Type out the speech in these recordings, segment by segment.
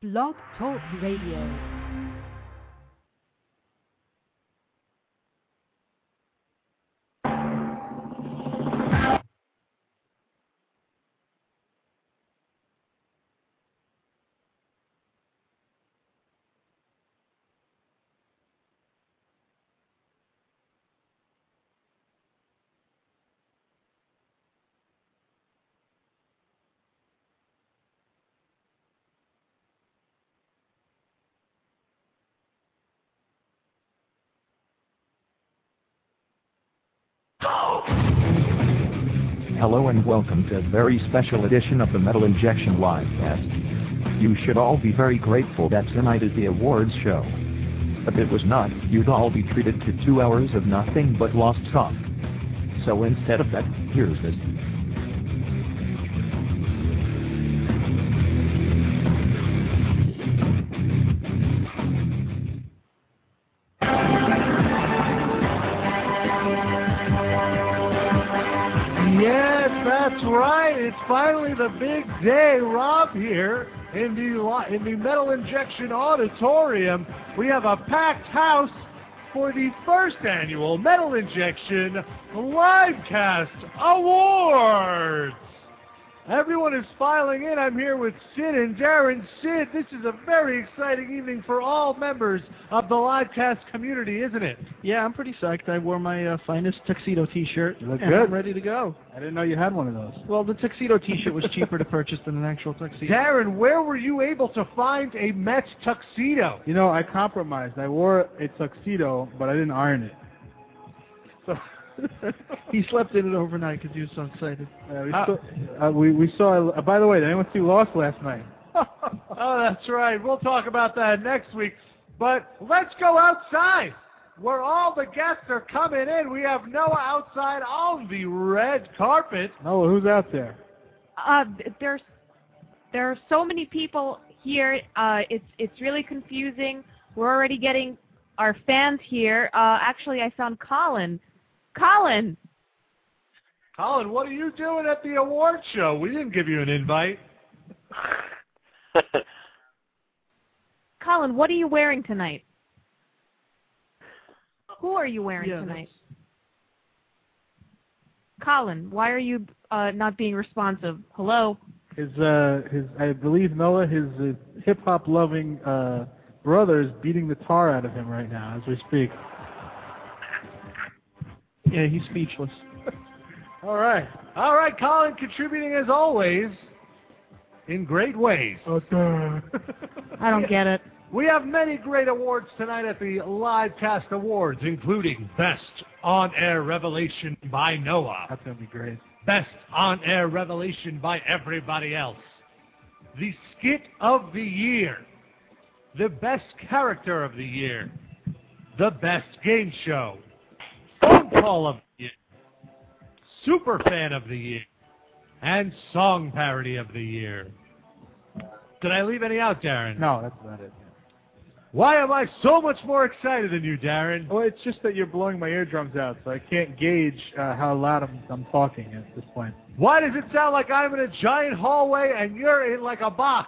Blog Talk Radio. Hello and welcome to a very special edition of the Metal Injection Livecast. You should all be very grateful that tonight is the awards show. If it was not, you'd all be treated to 2 hours of nothing but lost talk. So instead of that, here's this. That's right. It's finally the big day. Rob here in the Metal Injection Auditorium. We have a packed house for the first annual Metal Injection Livecast Awards. Everyone is filing in. I'm here with Sid and Darren. Sid, this is a very exciting evening for all members of the Livecast community, isn't it? Yeah, I'm pretty psyched. I wore my finest tuxedo T-shirt. You look and good. I'm ready to go. I didn't know you had one of those. Well, the tuxedo T-shirt was cheaper to purchase than an actual tuxedo. Darren, where were you able to find a Mets tuxedo? You know, I compromised. I wore a tuxedo, but I didn't iron it. So he slept in it overnight because he was so excited. We saw. By the way, did anyone see Lost last night? Oh, that's right. We'll talk about that next week. But let's go outside, where all the guests are coming in. We have Noah outside on the red carpet. Noah, who's out there? There are so many people here. It's really confusing. We're already getting our fans here. Actually, I found Colin. Colin, what are you doing at the award show? We didn't give you an invite. Colin, what are you wearing tonight? Who are you wearing tonight? Colin, why are you not being responsive? Hello? I believe Noah, his hip-hop loving brother is beating the tar out of him right now as we speak. Yeah, he's speechless. All right, Colin, contributing as always in great ways. I don't get it. We have many great awards tonight at the Livecast Awards, including Best On-Air Revelation by Noah. That's going to be great. Best On-Air Revelation by everybody else. The Skit of the Year. The Best Character of the Year. The Best Game Show. Phone Call of the Year. Super Fan of the Year. And Song Parody of the Year. Did I leave any out, Darren? No, that's about it. Why am I so much more excited than you, Darren? Well, it's just that you're blowing my eardrums out, so I can't gauge how loud I'm talking at this point. Why does it sound like I'm in a giant hallway and you're in like a box?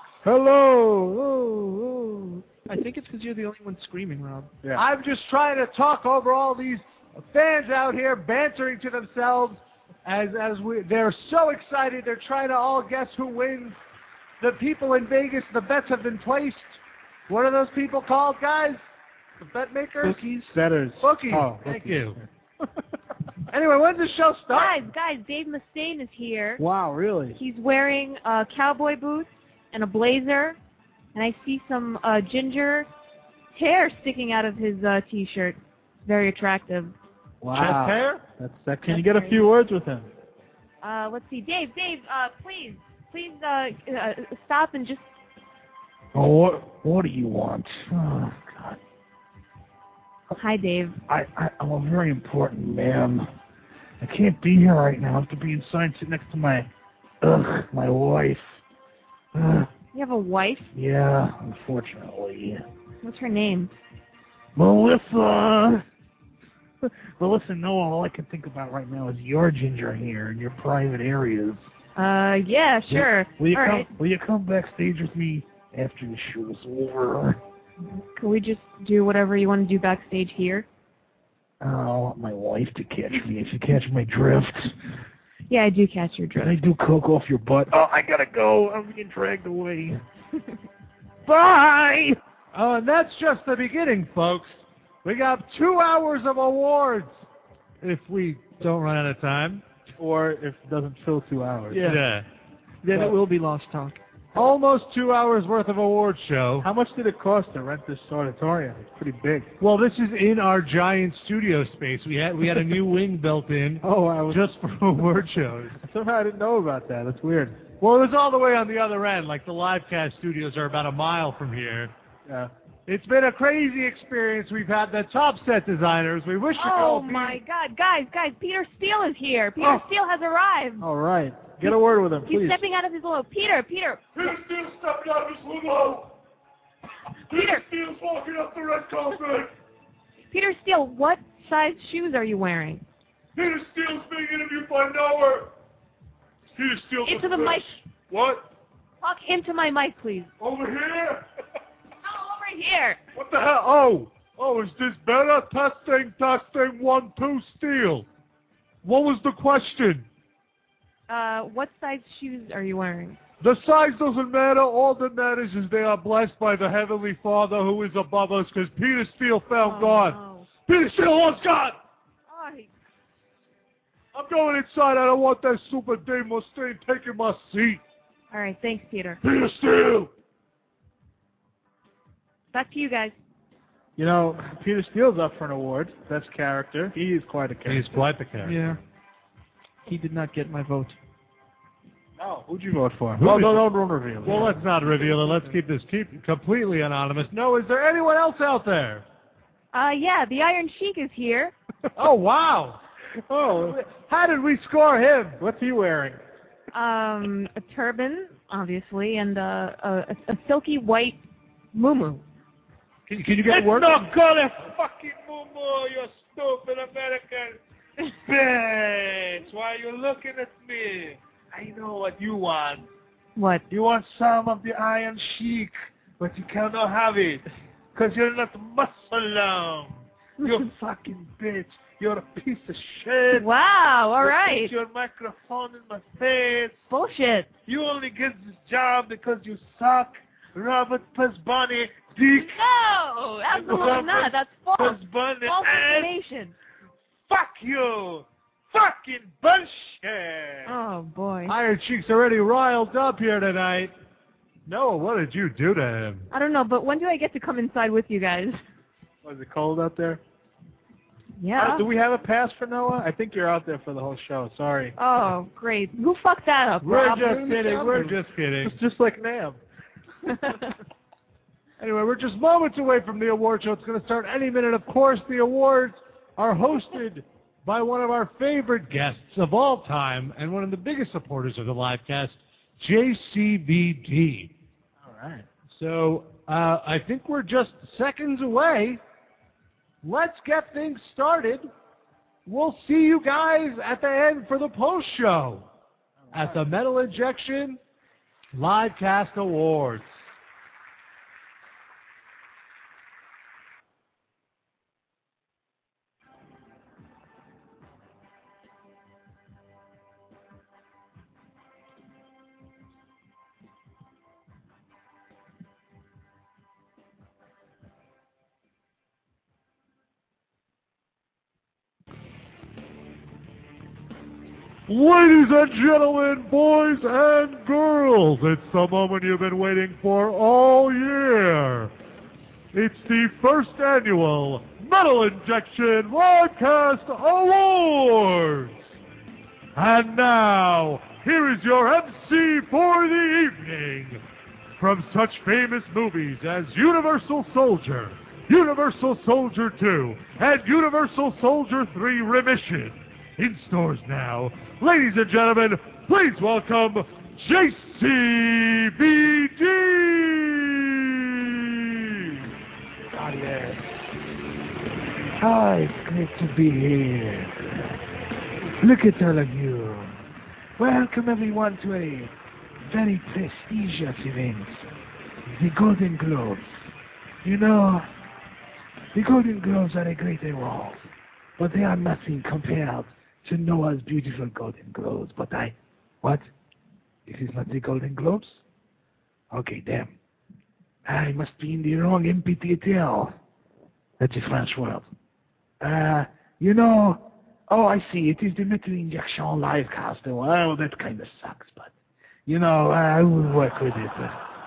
Hello! I think it's because you're the only one screaming, Rob. Yeah. I'm just trying to talk over all these fans out here bantering to themselves they're so excited. They're trying to all guess who wins. The people in Vegas, the bets have been placed. What are those people called, guys? The bet makers? Bookies? Betters. Bookies. Oh, Thank bookies. you. Anyway, when's the show start? Guys, Dave Mustaine is here. Wow, really? He's wearing cowboy boots and a blazer, and I see some ginger hair sticking out of his T-shirt. Very attractive. Wow. Chest hair? That's sexy. Can you get a few words with him? Let's see. Dave, please stop and just... Oh, what do you want? Oh, God. Hi, Dave. I'm a very important man. I can't be here right now. I have to be inside sitting next to my wife. You have a wife? Yeah, unfortunately. What's her name? Melissa! But listen, Noah, all I can think about right now is your ginger hair and your private areas. Yeah, sure. Will you All come? right. Will you come backstage with me after the show's over. Can we just do whatever you want to do backstage here? I want my wife to catch me if you catch my drift. Yeah, I do catch your Can drift. I do coke off your butt? Oh, I gotta go. I'm being dragged away. Bye! And that's just the beginning, folks. We got 2 hours of awards if we don't run out of time. Or if it doesn't fill 2 hours. Yeah. Then it will be lost talk. Almost 2 hours worth of award show. How much did it cost to rent this auditorium? It's pretty big. Well, this is in our giant studio space. We had a new wing built in just for award shows. Somehow I didn't know about that. That's weird. Well, it was all the way on the other end. Like the Livecast studios are about a mile from here. Yeah. It's been a crazy experience. We've had the top set designers. We wish you could Oh all be... my God, guys, Peter Steele is here. Peter Steele has arrived. All right. Get a word with him, please. He's stepping out of his limo. Peter. Peter Steele's stepping out of his limo. Peter Steele's walking up the red carpet. Peter Steele, what size shoes are you wearing? Peter Steele's being interviewed by Noah. Peter Steele. Into the mic. What? Talk into my mic, please. Over here? No, over here. What the hell? Oh, is this better? Testing, 1, 2, Steele. What was the question? What size shoes are you wearing? The size doesn't matter. All that matters is they are blessed by the Heavenly Father who is above us, because Peter Steele found God. No. Peter Steele wants God! I'm going inside. I don't want that super Dave Mustaine taking my seat. All right, thanks, Peter. Peter Steele! Back to you guys. You know, Peter Steele's up for an award. Best character. He is quite a character. He's quite the character. Yeah. He did not get my vote. No, who'd you vote for? Who Well, did- don't reveal it. Well, let's not reveal it. Let's keep this completely anonymous. No, is there anyone else out there? Yeah, the Iron Sheik is here. Oh, wow. Oh, How did we score him? what's he wearing? A turban, obviously, and a silky white muumuu. Can you get work? not called a fucking muumuu, you stupid American bitch. Why are you looking at me? I know what you want. What? You want some of the Iron Sheik, but you cannot have it, because you're not Muslim. You fucking bitch. You're a piece of shit. Wow, all You right. put your microphone in my face. Bullshit. You only get this job because you suck Robert Pesbani dick. No, absolutely not. That's false. Pesbani False ass. information. Fuck you. Fucking bullshit. Oh, boy. Iron Sheik's already riled up here tonight. Noah, what did you do to him? I don't know, but when do I get to come inside with you guys? Was it cold out there? Yeah. Do we have a pass for Noah? I think you're out there for the whole show. Sorry. Oh, great. Who fucked that up, We're Rob? just kidding. We're just kidding. It's just like Nam. Anyway, we're just moments away from the award show. It's going to start any minute. Of course, the awards are hosted by one of our favorite guests of all time and one of the biggest supporters of the Livecast, JCVD. All right. So I think we're just seconds away. Let's get things started. We'll see you guys at the end for the post show at the Metal Injection Livecast Awards. Ladies and gentlemen, boys and girls, it's the moment you've been waiting for all year. It's the first annual Metal Injection Livecast Awards. And now, here is your MC for the evening. From such famous movies as Universal Soldier, Universal Soldier 2, and Universal Soldier 3 Remission. In stores now. Ladies and gentlemen, please welcome JCVD! Oh, yes. Ah, it's great to be here. Look at all of you. Welcome everyone to a very prestigious event. the Golden Globes. You know, the Golden Globes are a great award, but they are nothing compared to Noah's beautiful Golden Globes. But what? This is not the Golden Globes? Okay, damn. I must be in the wrong MPTL. That's a French word. You know, oh, I see. It is the Metal Injection live cast. Well, that kind of sucks, but, you know, I will work with it.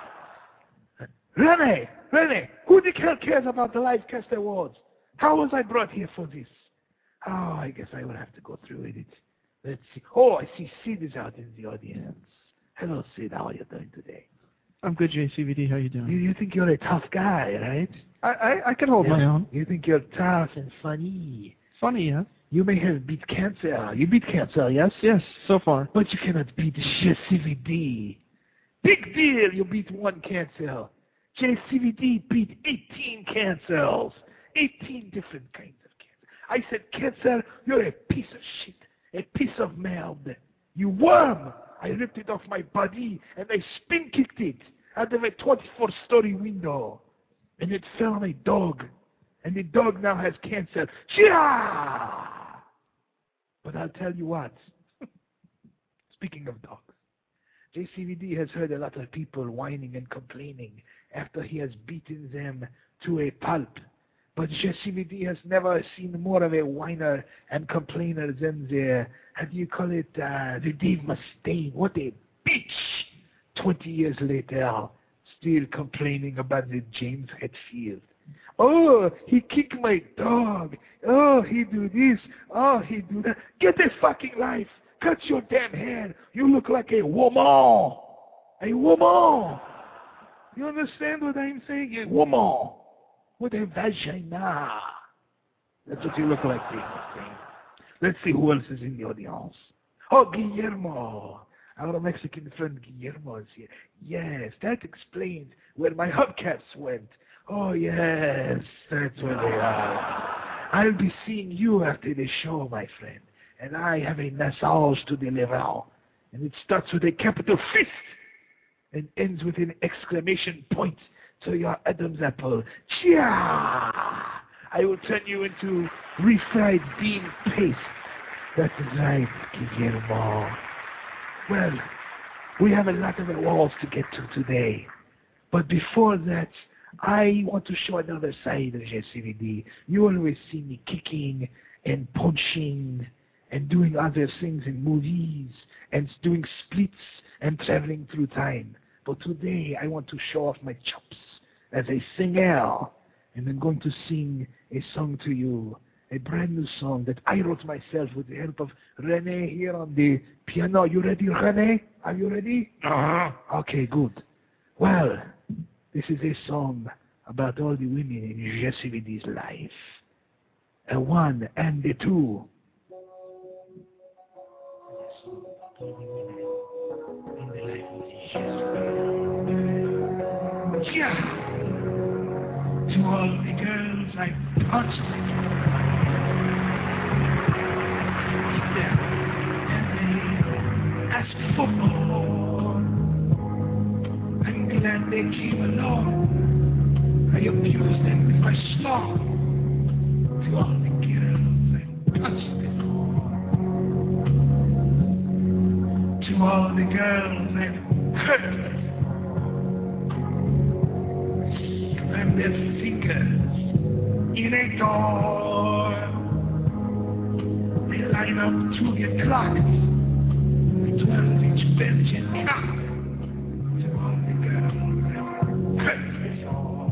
Rene, who the hell cares about the live cast awards? How was I brought here for this? Oh, I guess I will have to go through with it. Let's see. Oh, I see Sid is out in the audience. Hello, Sid. How are you doing today? I'm good, JCVD. How you doing? You think you're a tough guy, right? I can hold my own. You think you're tough and funny. Funny, yeah? You may have beat cancer. You beat cancer, yes? Yes, so far. But you cannot beat JCVD. Big deal, you beat one cancer. JCVD beat 18 cancers. 18 different kinds of cancer. I said, cancer, you're a piece of shit. A piece of merde. You worm. I ripped it off my body and I spin-kicked it out of a 24-story window. And it fell on a dog. And the dog now has cancer. Chia! But I'll tell you what. Speaking of dogs, JCVD has heard a lot of people whining and complaining after he has beaten them to a pulp. But JCVD has never seen more of a whiner and complainer than the, how do you call it, the Dave Mustaine. What a bitch! 20 years later, still complaining about the James Hetfield. Oh, he kicked my dog. Oh, he do this. Oh, he do that. Get a fucking life. Cut your damn hair. You look like a woman. A woman. You understand what I'm saying? A woman. With a vagina. That's what you look like, Dave Mustaine. Let's see who else is in the audience. Oh, Guillermo. Our Mexican friend Guillermo is here. Yes, that explains where my hubcaps went. Oh, yes, that's where they are. I'll be seeing you after the show, my friend. And I have a message to deliver. And it starts with a capital fist and ends with an exclamation point to your Adam's apple. Chia! I will turn you into refried bean paste. That's right, Guillermo. Well, we have a lot of awards to get to today. But before that, I want to show another side of JCVD. You always see me kicking and punching and doing other things in movies and doing splits and traveling through time. But today I want to show off my chops as a singer. And I'm going to sing a song to you, a brand new song that I wrote myself with the help of Rene here on the piano. You ready, Rene? Are you ready? Uh-huh. Okay, good. Well, this is a song about all the women in JCVD's life. A one and a two. All the women in the life of JCVD. Yeah. To all the girls I punched them. And they asked for more. I'm glad they came along. I abused them with my song. To all the girls I punched them. To all the girls I've hurt. And their fingers in a door. They line up to get clocked. The 12-inch Belgian cock. To all the girls I've hurt before.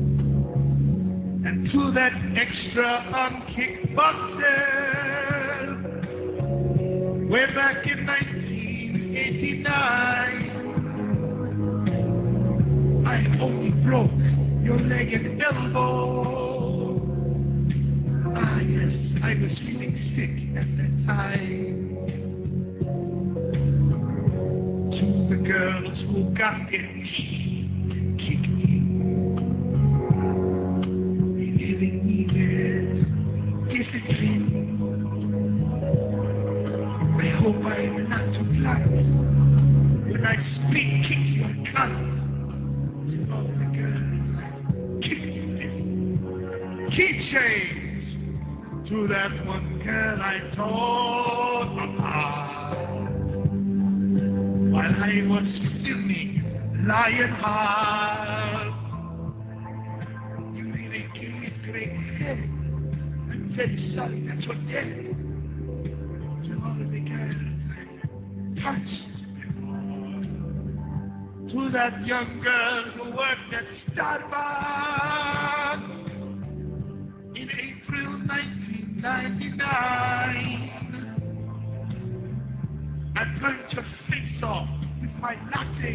And to that extra unkicked boxer. Way back in 1989. I only broke your leg and elbow. Ah, yes, I was feeling sick at that time. To the girls who got their teeth kicked in, they really needed discipline. I hope I'm not too blunt when I spit kick your cunt. keychains to that one girl I tore apart while I was filming Lionheart. You really gave me great head. I'm very sorry that you're dead. To all of the girls I touched before, to that young girl who worked at Starbucks in April 1999. I burnt your face off with my latte.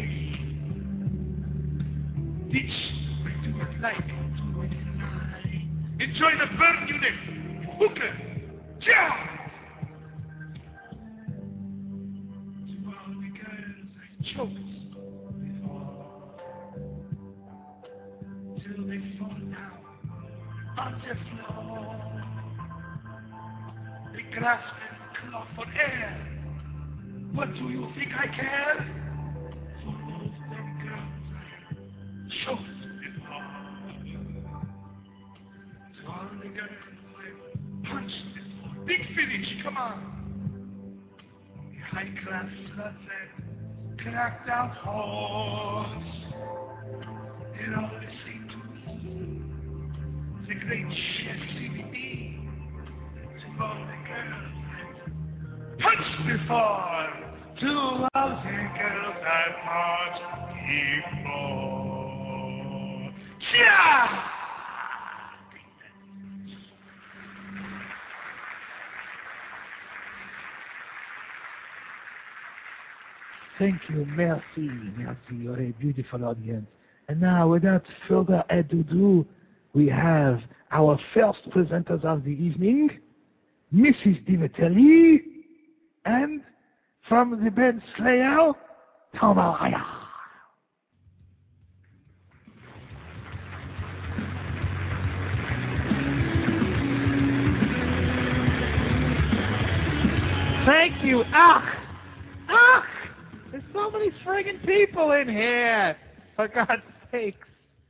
Bitch, I do not like to lie. Enjoy the burn unit. Hooker. Yeah! To all the girls I choked before, till they fall down on the floor. They grasp and claw for air. What do you think I care? For those dumb girls I choked before. To all the girls I punched before. Big finish, come on. The high-class sluts and cracked out horse. It always seemed to me the great chef CBD. To all the girls I've punched before, to all the girls I've punched before. Yeah! Thank you, merci, merci. You're a beautiful audience. And now, without further ado, we have our first presenters of the evening, Mrs. Divitelli, and from the band Slayer, Tamaraya. Thank you. There's so many friggin' people in here. For God's sakes.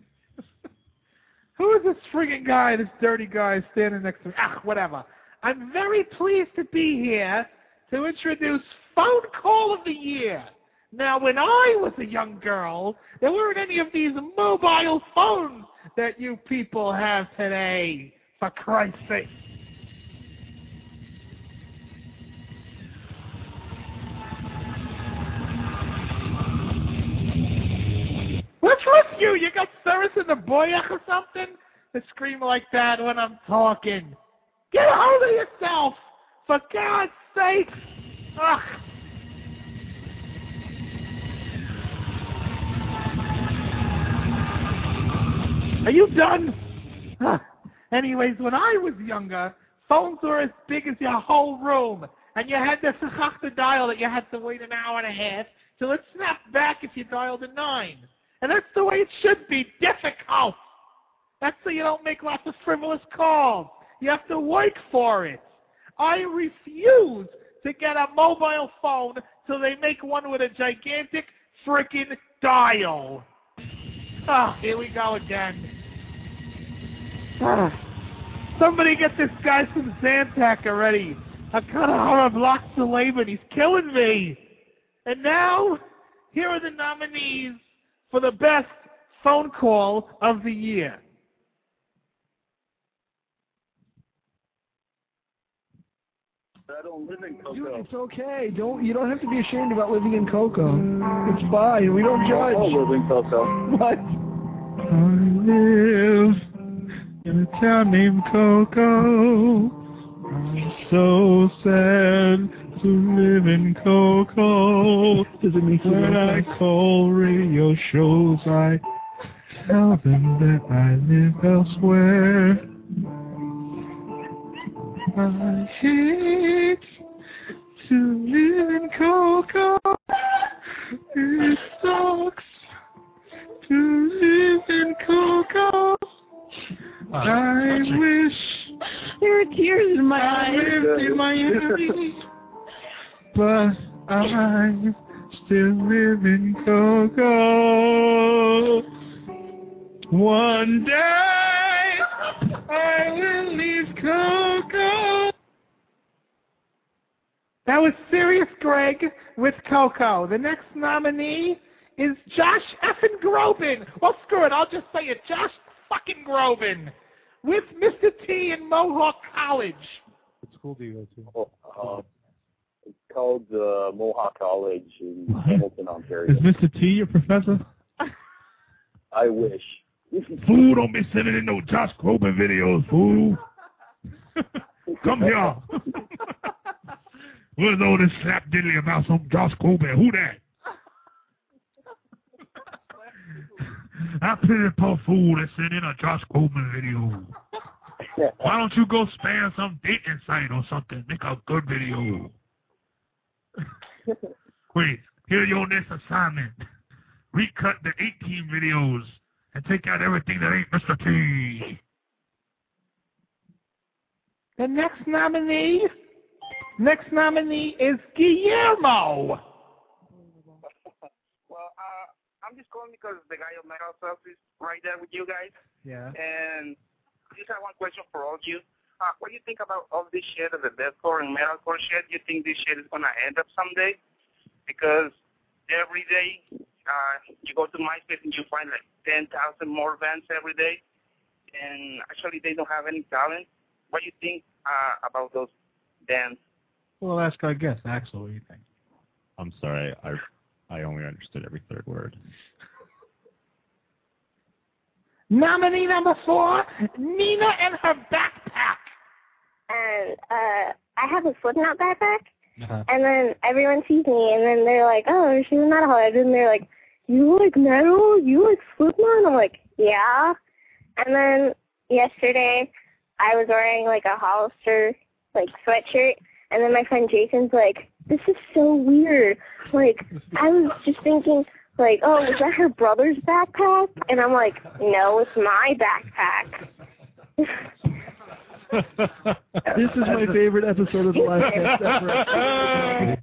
Who is this friggin' guy, this dirty guy standing next to me? Whatever. I'm very pleased to be here to introduce Phone Call of the Year. Now, when I was a young girl, there weren't any of these mobile phones that you people have today, for Christ's sake. What's with you? You got service in the boyak or something? To scream like that when I'm talking. Get a hold of yourself! For God's sake! Ugh. Are you done? Anyways, when I was younger, phones were as big as your whole room. And you had this dial that you had to wait an hour and a half till it snapped back if you dialed a 9. And that's the way it should be, difficult. That's so you don't make lots of frivolous calls. You have to work for it. I refuse to get a mobile phone till they make one with a gigantic frickin' dial. Here we go again. Somebody get this guy some Zantac already. I've got a hard block to Laban. He's killing me. And now, here are the nominees for the best phone call of the year. I don't live in Cocoa. Dude, it's okay. You don't have to be ashamed about living in Cocoa. It's fine. We don't judge. I live in Cocoa. What? I live in a town named Cocoa. I'm so sad to live in Cocoa. Does it make you when I call radio shows, I tell them that I live elsewhere. I hate to live in Cocoa. It sucks to live in Cocoa. I wish there are tears in my I eyes. lived in Miami, but I still live in Cocoa. One day I will leave Coco. That was Sirius Greg with Coco. The next nominee is Josh effing Groban. Well, screw it. I'll just say it. Josh fucking Groban with Mr. T in Mohawk College. What school do you go to? It's called Mohawk College in Hamilton, Ontario. Is Mr. T your professor? I wish. Fool, don't be sending in no Josh Groban videos, fool. Come here. What's all this slap diddly about some Josh Groban? Who that? I pity the poor fool that sent in a Josh Groban video. Why don't you go spam some dating site or something? Make a good video. Wait, here's your next assignment. Recut the 18 videos and take out everything that ain't Mr. T. The next nominee is Guillermo. Well, I'm just calling because the guy of Metal Cells is right there with you guys. Yeah. And I just have one question for all of you. What do you think about all this shit of the deathcore and metalcore shit? Do you think this shit is going to end up someday? Because every day you go to MySpace and you find like 10,000 more bands every day. And actually they don't have any talent. What do you think about those bands? Well, ask our guest, Axel, what do you think? I'm sorry, I only understood every third word. Nominee number 4, Nina and her backpack. And I have a Slipknot backpack, and then everyone sees me, and then they're like, oh, she's a metalhead, and they're like, you like metal? You like Slipknot? And I'm like, yeah. And then yesterday, I was wearing like a Hollister like sweatshirt, and then my friend Jason's like, this is so weird. Like, I was just thinking, like, oh, was that her brother's backpack? And I'm like, no, it's my backpack. This is my favorite episode of the Livecast ever.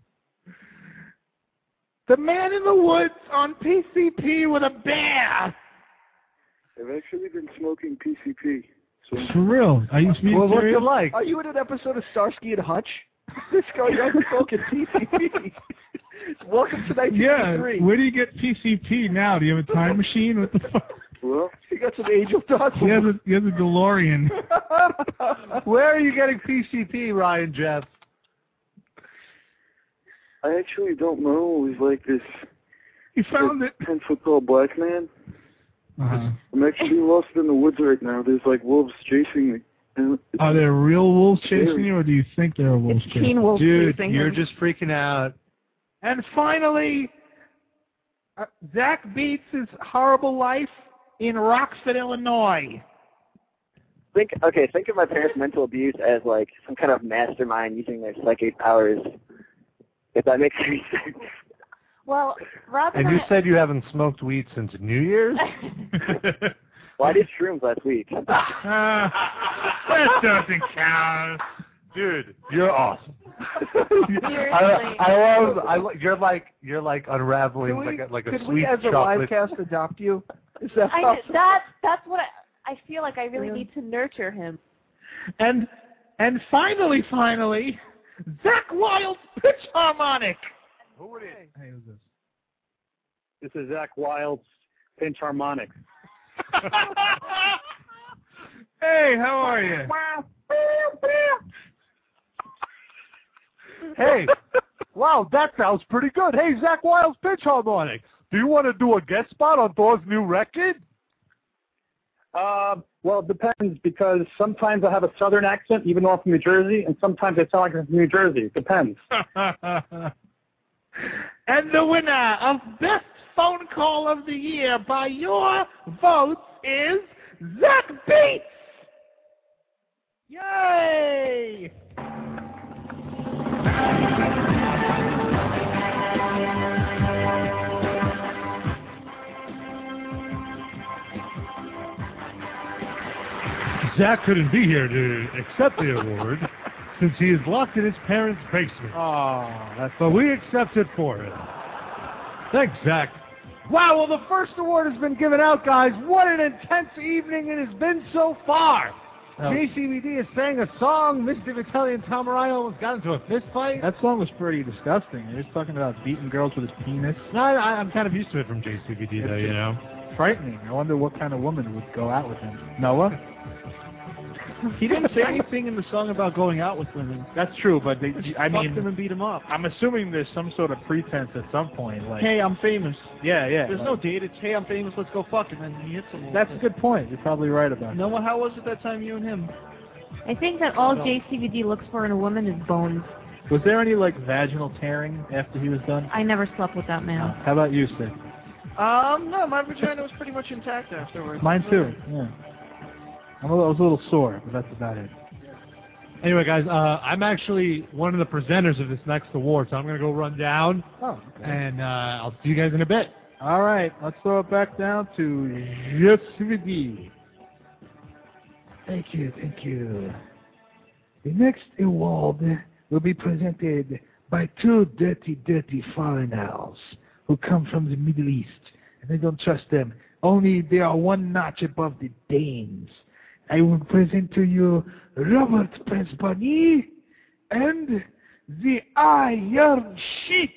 The Man in the Woods on PCP with a bear. I've actually been smoking PCP. So For real? Are you being What's serious? it like? Are you in an episode of Starsky and Hutch? This guy got smoking PCP. Welcome to 1983. Yeah, where do you get PCP now? Do you have a time machine? What the fuck? Well, he got some Angel Dust. He has a DeLorean. Where are you getting PCP, Ryan Jeff? I actually don't know. It was like this. He found it. 10-foot-tall black man. I'm actually lost in the woods right now. There's like wolves chasing me. Are there real wolves chasing you, or do you think there are wolves chasing you? Dude, you're just freaking out. And finally, Zach Beats' Horrible Life in Rockford, Illinois. Think of my parents' mental abuse as like some kind of mastermind using their psychic powers. If that makes any sense. Well, Rob And you said you haven't smoked weed since New Year's? Well, I did shrooms last week. That doesn't count. Dude, you're awesome. I love. You're like unraveling like a could sweet we, as a chocolate. Livecast, adopt you? Is that that's what I feel like I really need to nurture him. And finally, Zach Wilde's pitch harmonic. Who it is? Hey, who's this? This is Zach Wilde's pinch harmonic. Hey, how are you? Hey, wow, that sounds pretty good. Hey, Zach Wilde's pitch harmonic. Do you want to do a guest spot on Thor's new record? Well, it depends, because sometimes I have a southern accent, even though I'm from New Jersey, and sometimes I sound like I'm from New Jersey. It depends. And the winner of Best Phone Call of the Year by your votes is Zach Beats. Yay! Zach couldn't be here to accept the award since he is locked in his parents' basement. But we accept it for him. Thanks, Zach. Wow, well, the first award has been given out, guys. What an intense evening it has been so far. JCVD is sang a song. Mr. Vitelli and Tom Ryan almost got into a fist fight. That song was pretty disgusting. He was talking about beating girls with his penis. No, I'm kind of used to it from JCVD, though, you know. Frightening. I wonder what kind of woman would go out with him. Noah? He didn't say anything in the song about going out with women. That's true, but I mean, fucked him and beat him up. I'm assuming there's some sort of pretense at some point. Like, Hey, I'm famous. yeah. There's no date. It's, hey, I'm famous, let's go fuck, and then he hits him. That's a good point. You're probably right about that. Noah, how was it that time, you and him? I think that all JCVD looks for in a woman is bones. Was there any, like, vaginal tearing after he was done? I never slept with that man. How about you, Sid? No, my vagina was pretty much intact afterwards. Mine too, yeah. I was a little sore, but that's about it. Anyway, guys, I'm actually one of the presenters of this next award, so I'm going to go run down. Oh, okay. And I'll see you guys in a bit. All right, let's throw it back down to JCVD. Thank you. The next award will be presented by two dirty foreigners who come from the Middle East, and I don't trust them. Only they are one notch above the Danes. I will present to you Robert Pressbonny and the Iron Sheik.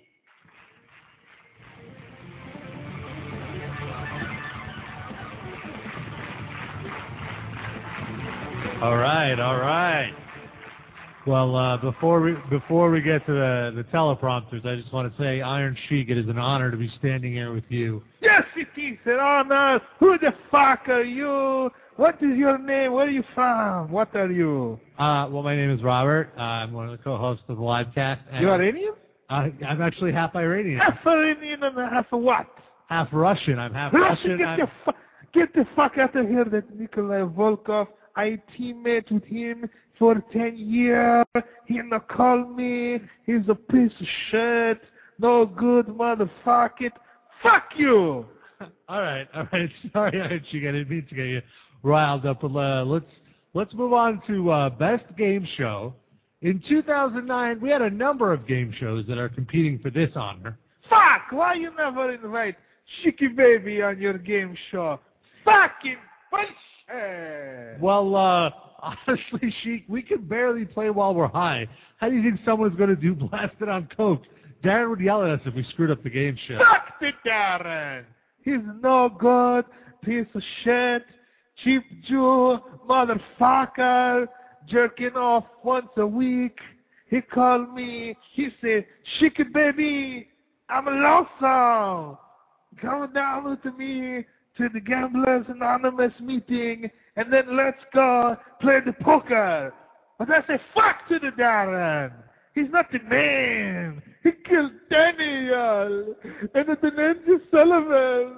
All right. Well, before we get to the teleprompters, I just want to say, Iron Sheik, it is an honor to be standing here with you. Yes, it is an honor. Who the fuck are you? What is your name? Where are you from? What are you? Well, my name is Robert. I'm one of the co-hosts of the livecast. You Iranian? I'm actually half Iranian. Half Iranian and half what? Half Russian. I'm half Russian. Russian. Get the fuck out of here, that Nikolai Volkov. I teammate with him for 10 years. He not call me. He's a piece of shit. No good motherfucker. Fuck you. All right. Sorry, Iron Sheik. I didn't mean to get you riled up. But let's move on to Best Game Show. In 2009, we had a number of game shows that are competing for this honor. Fuck! Why you never invite Shiki Baby on your game show? Fucking bullshit! Well, honestly, Sheik, we can barely play while we're high. How do you think someone's going to do Blasted on Coke? Darren would yell at us if we screwed up the game show. Fuck the Darren! He's no good, piece of shit, cheap Jew, motherfucker, jerking off once a week. He called me, he said, Shiki Baby, I'm lonesome. Come down with me to the Gamblers Anonymous meeting, and then let's go play the poker. But I say, fuck to the Darren. He's not the man. He killed Daniel and the Ninja Sullivan.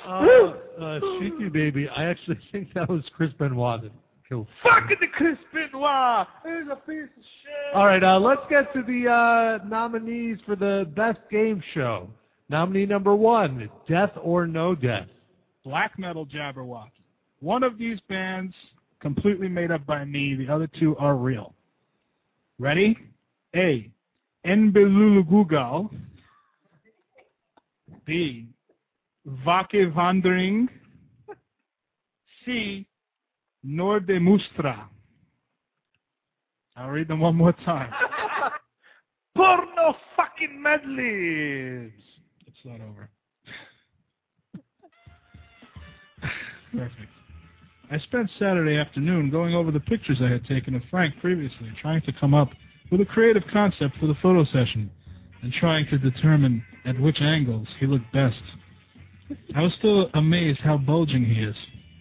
Shiki Baby, I actually think that was Chris Benoit that killed. Fucking the Chris Benoit. He's a piece of shit. All right, let's get to the nominees for the Best Game Show. Nominee number 1, Death or No Death. Black Metal Jabberwocky. One of these bands completely made up by me. The other two are real. Ready? A. Nbelulugugal. B. Vakevandering. C. Nordemustra. I'll read them one more time. Porno fucking medleys. It's not over. Perfect. I spent Saturday afternoon going over the pictures I had taken of Frank previously, trying to come up with a creative concept for the photo session, and trying to determine at which angles he looked best. I was still amazed how bulging he is.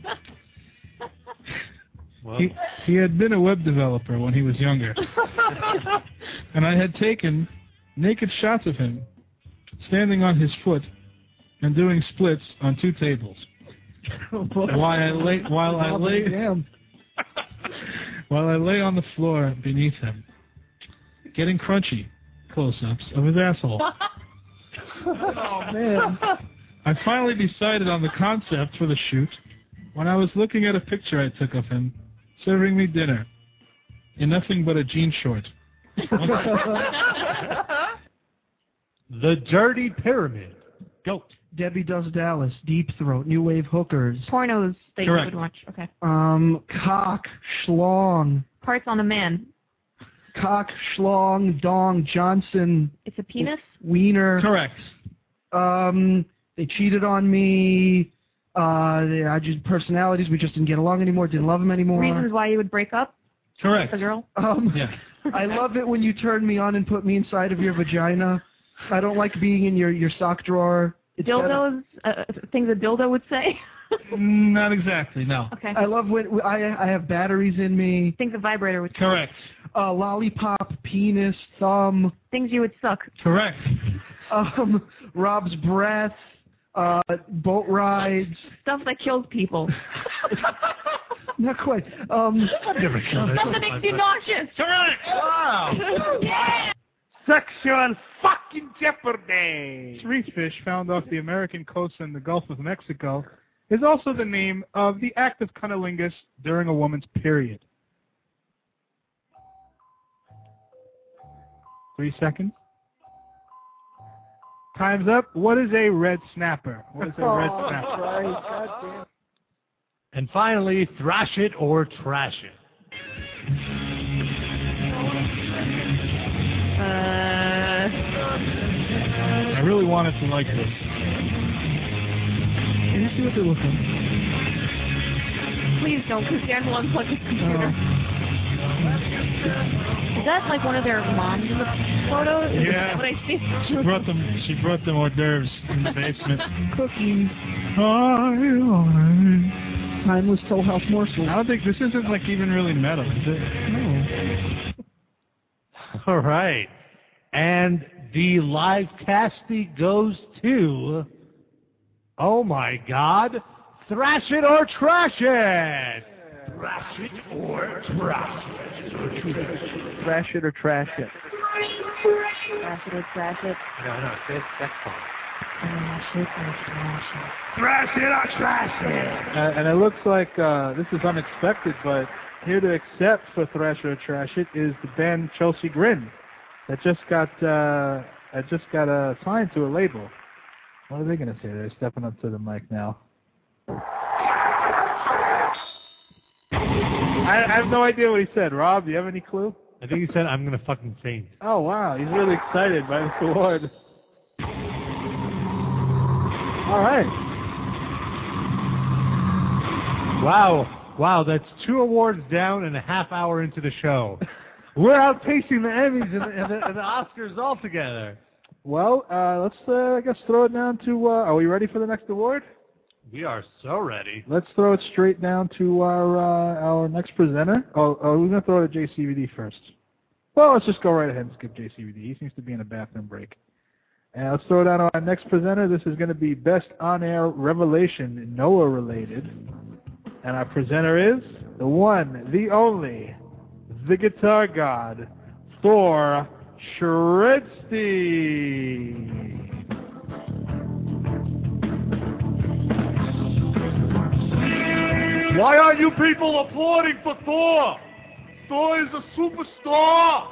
Well. He had been a web developer when he was younger, and I had taken naked shots of him standing on his foot and doing splits on 2 tables. While I lay on the floor beneath him, getting crunchy close-ups of his asshole. Oh, man. I finally decided on the concept for the shoot when I was looking at a picture I took of him serving me dinner in nothing but a jean short. The Dirty Pyramid. Goat. Debbie Does Dallas, Deep Throat, New Wave Hookers. Pornos that Correct. you would watch. Okay. Cock, schlong. Parts on a man. Cock, schlong, dong, Johnson. It's a penis? Wiener. Correct. They cheated on me. I just personalities. We just didn't get along anymore. Didn't love him anymore. Reasons why you would break up? Correct. With a girl? Yeah. I love it when you turn me on and put me inside of your vagina. I don't like being in your sock drawer. It's Dildos? Things a dildo would say? Not exactly, no. Okay. I love when I have batteries in me. Things a vibrator would say. Correct. Lollipop, penis, thumb. Things you would suck. Correct. Rob's breath, boat rides. Stuff that kills people. Not quite. I've never killed Stuff that makes you nauseous. Correct. Wow. Yeah. Sexual fucking jeopardy. Streetfish, found off the American coast in the Gulf of Mexico, is also the name of the act of cunnilingus during a woman's period. 3 seconds. Time's up. What is a red snapper? What is a red snapper? Right. God damn. And finally, thrash it or trash it. I really wanted to like this. Can I see what they're looking? Please don't, because Dan will unplug his computer. Is that like one of their moms in the photo? Is that what I see? She brought them hors d'oeuvres in the basement. Cookies. Timeless Toll House morsel. I don't think this isn't like even really metal, is it? No. All right. And the live casting goes to, oh my God, Thrash It or Trash It! Thrash it or trash it. Thrash it or trash it. Trash it or trash it. No, that's fine. Trash it or trash it. Thrash it or trash it! And it looks like this is unexpected, but here to accept for Thrash It or Trash It is the band Chelsea Grin that just got signed to a label. What are they going to say? They're stepping up to the mic now. I have no idea what he said. Rob, do you have any clue? I think he said, I'm going to fucking faint. Oh, wow. He's really excited by this award. All right. Wow, that's 2 awards down and a half hour into the show. We're outpacing the Emmys and the Oscars altogether. Well, let's, I guess, throw it down to, are we ready for the next award? We are so ready. Let's throw it straight down to our next presenter. Oh, we're going to throw it at JCVD first. Well, let's just go right ahead and skip JCVD. He seems to be in a bathroom break. And let's throw it down to our next presenter. This is going to be Best On-Air Revelation, Noah-related. And our presenter is the one, the only, the guitar god, Thor Shredstein. Why aren't you people applauding for Thor? Thor is a superstar.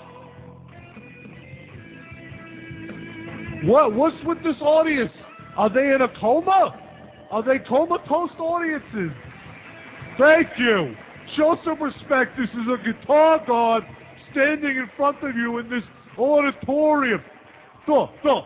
What's with this audience? Are they in a coma? Are they comatose audiences? Thank you. Show some respect. This is a guitar god standing in front of you in this auditorium. Thor.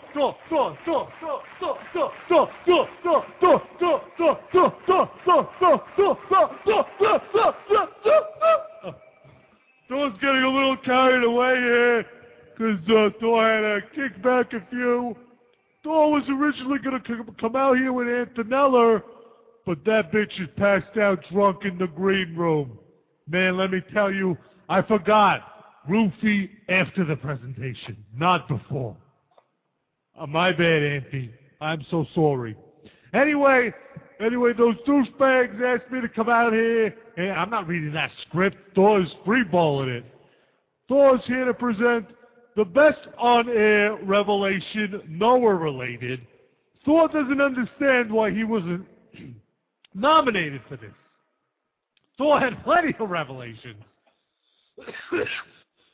Thor's getting a little carried away here because Thor had to kick back a few. Thor was originally going to come out here with Antonella, but that bitch is passed out drunk in the green room. Man, let me tell you, I forgot. Roofie after the presentation, not before. My bad, Auntie. I'm so sorry. Anyway, those douchebags asked me to come out here, and I'm not reading that script. Thor's freeballing it. Thor's here to present the best on-air revelation, Noah-related. Thor doesn't understand why he wasn't nominated for this. Thor had plenty of revelations.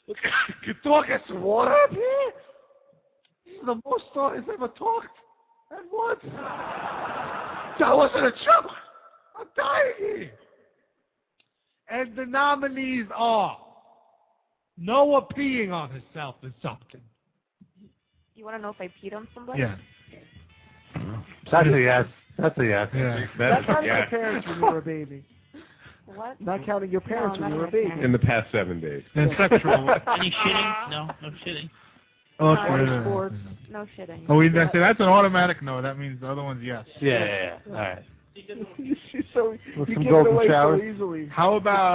Can Thor get some water up here? This is the most Thor has ever talked. And what? That wasn't a joke. I'm dying here. And the nominees are Noah peeing on himself is something. You want to know if I peed on somebody? Yeah. That's a yes. That's a yes. Yeah. Not counting your parents when you were a baby. What? Not counting your parents No, when you not were a my baby. In the past 7 days. And sexual. Any shitting? No shitting. Okay. Sports. No shitting. Oh, that's an automatic no. That means the other one's yes. Yeah. All right. So With you some give it golden away showers. so easily. How about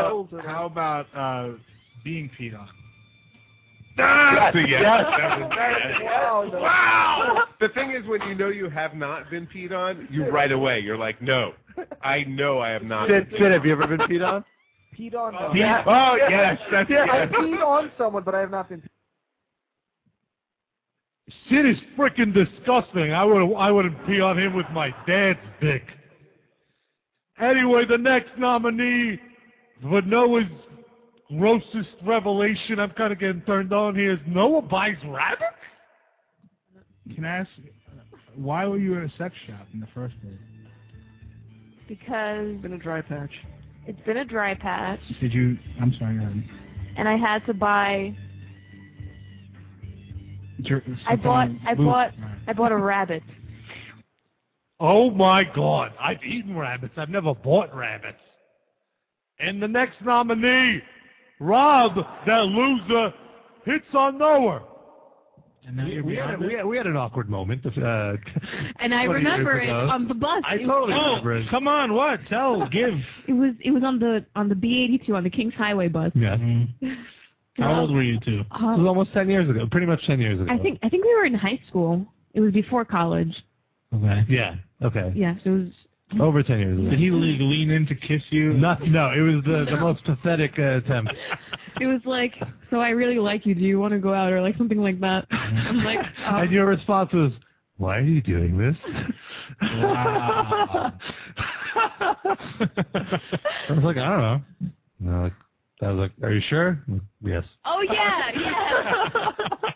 being peed on? That's a yes. Yes. That was a yes. Wow. No. Wow! The thing is, when you know you have not been peed on, you right away, you're like, no. I know I have not been Sid, have you ever been peed on? Peed on. No. Yeah. Oh, yes. That's Yeah, I yes. peed on someone, but I have not been. Sid is freaking disgusting. I wouldn't pee on him with my dad's dick. Anyway, the next nominee for Noah's grossest revelation, I'm kind of getting turned on here, is Noah buys rabbits? Can I ask, why were you in a sex shop in the first place? Because It's been a dry patch. it's been a dry patch, Did you? I'm sorry. Go ahead. and I had to buy. I bought a rabbit. Oh my God, I've eaten rabbits. I've never bought rabbits. And the next nominee, Rob, that loser, hits on Noah. And now you're We had an awkward moment. And I remember it on the bus. I totally remember it. Come on, what? Give. It was on the B82 on the Kings Highway bus. Yeah. How old were you two? It was almost 10 years ago. Pretty much 10 years ago. I think we were in high school. It was before college. Okay. Yeah. Okay. Yeah, so it was. Over 10 years ago. Did he lean in to kiss you? No, it was the most pathetic attempt. It was like, so I really like you. Do you want to go out or like something like that? I'm like, And your response was, why are you doing this? Wow. I was like, I don't know. No, I was like, are you sure? Yes. oh yeah.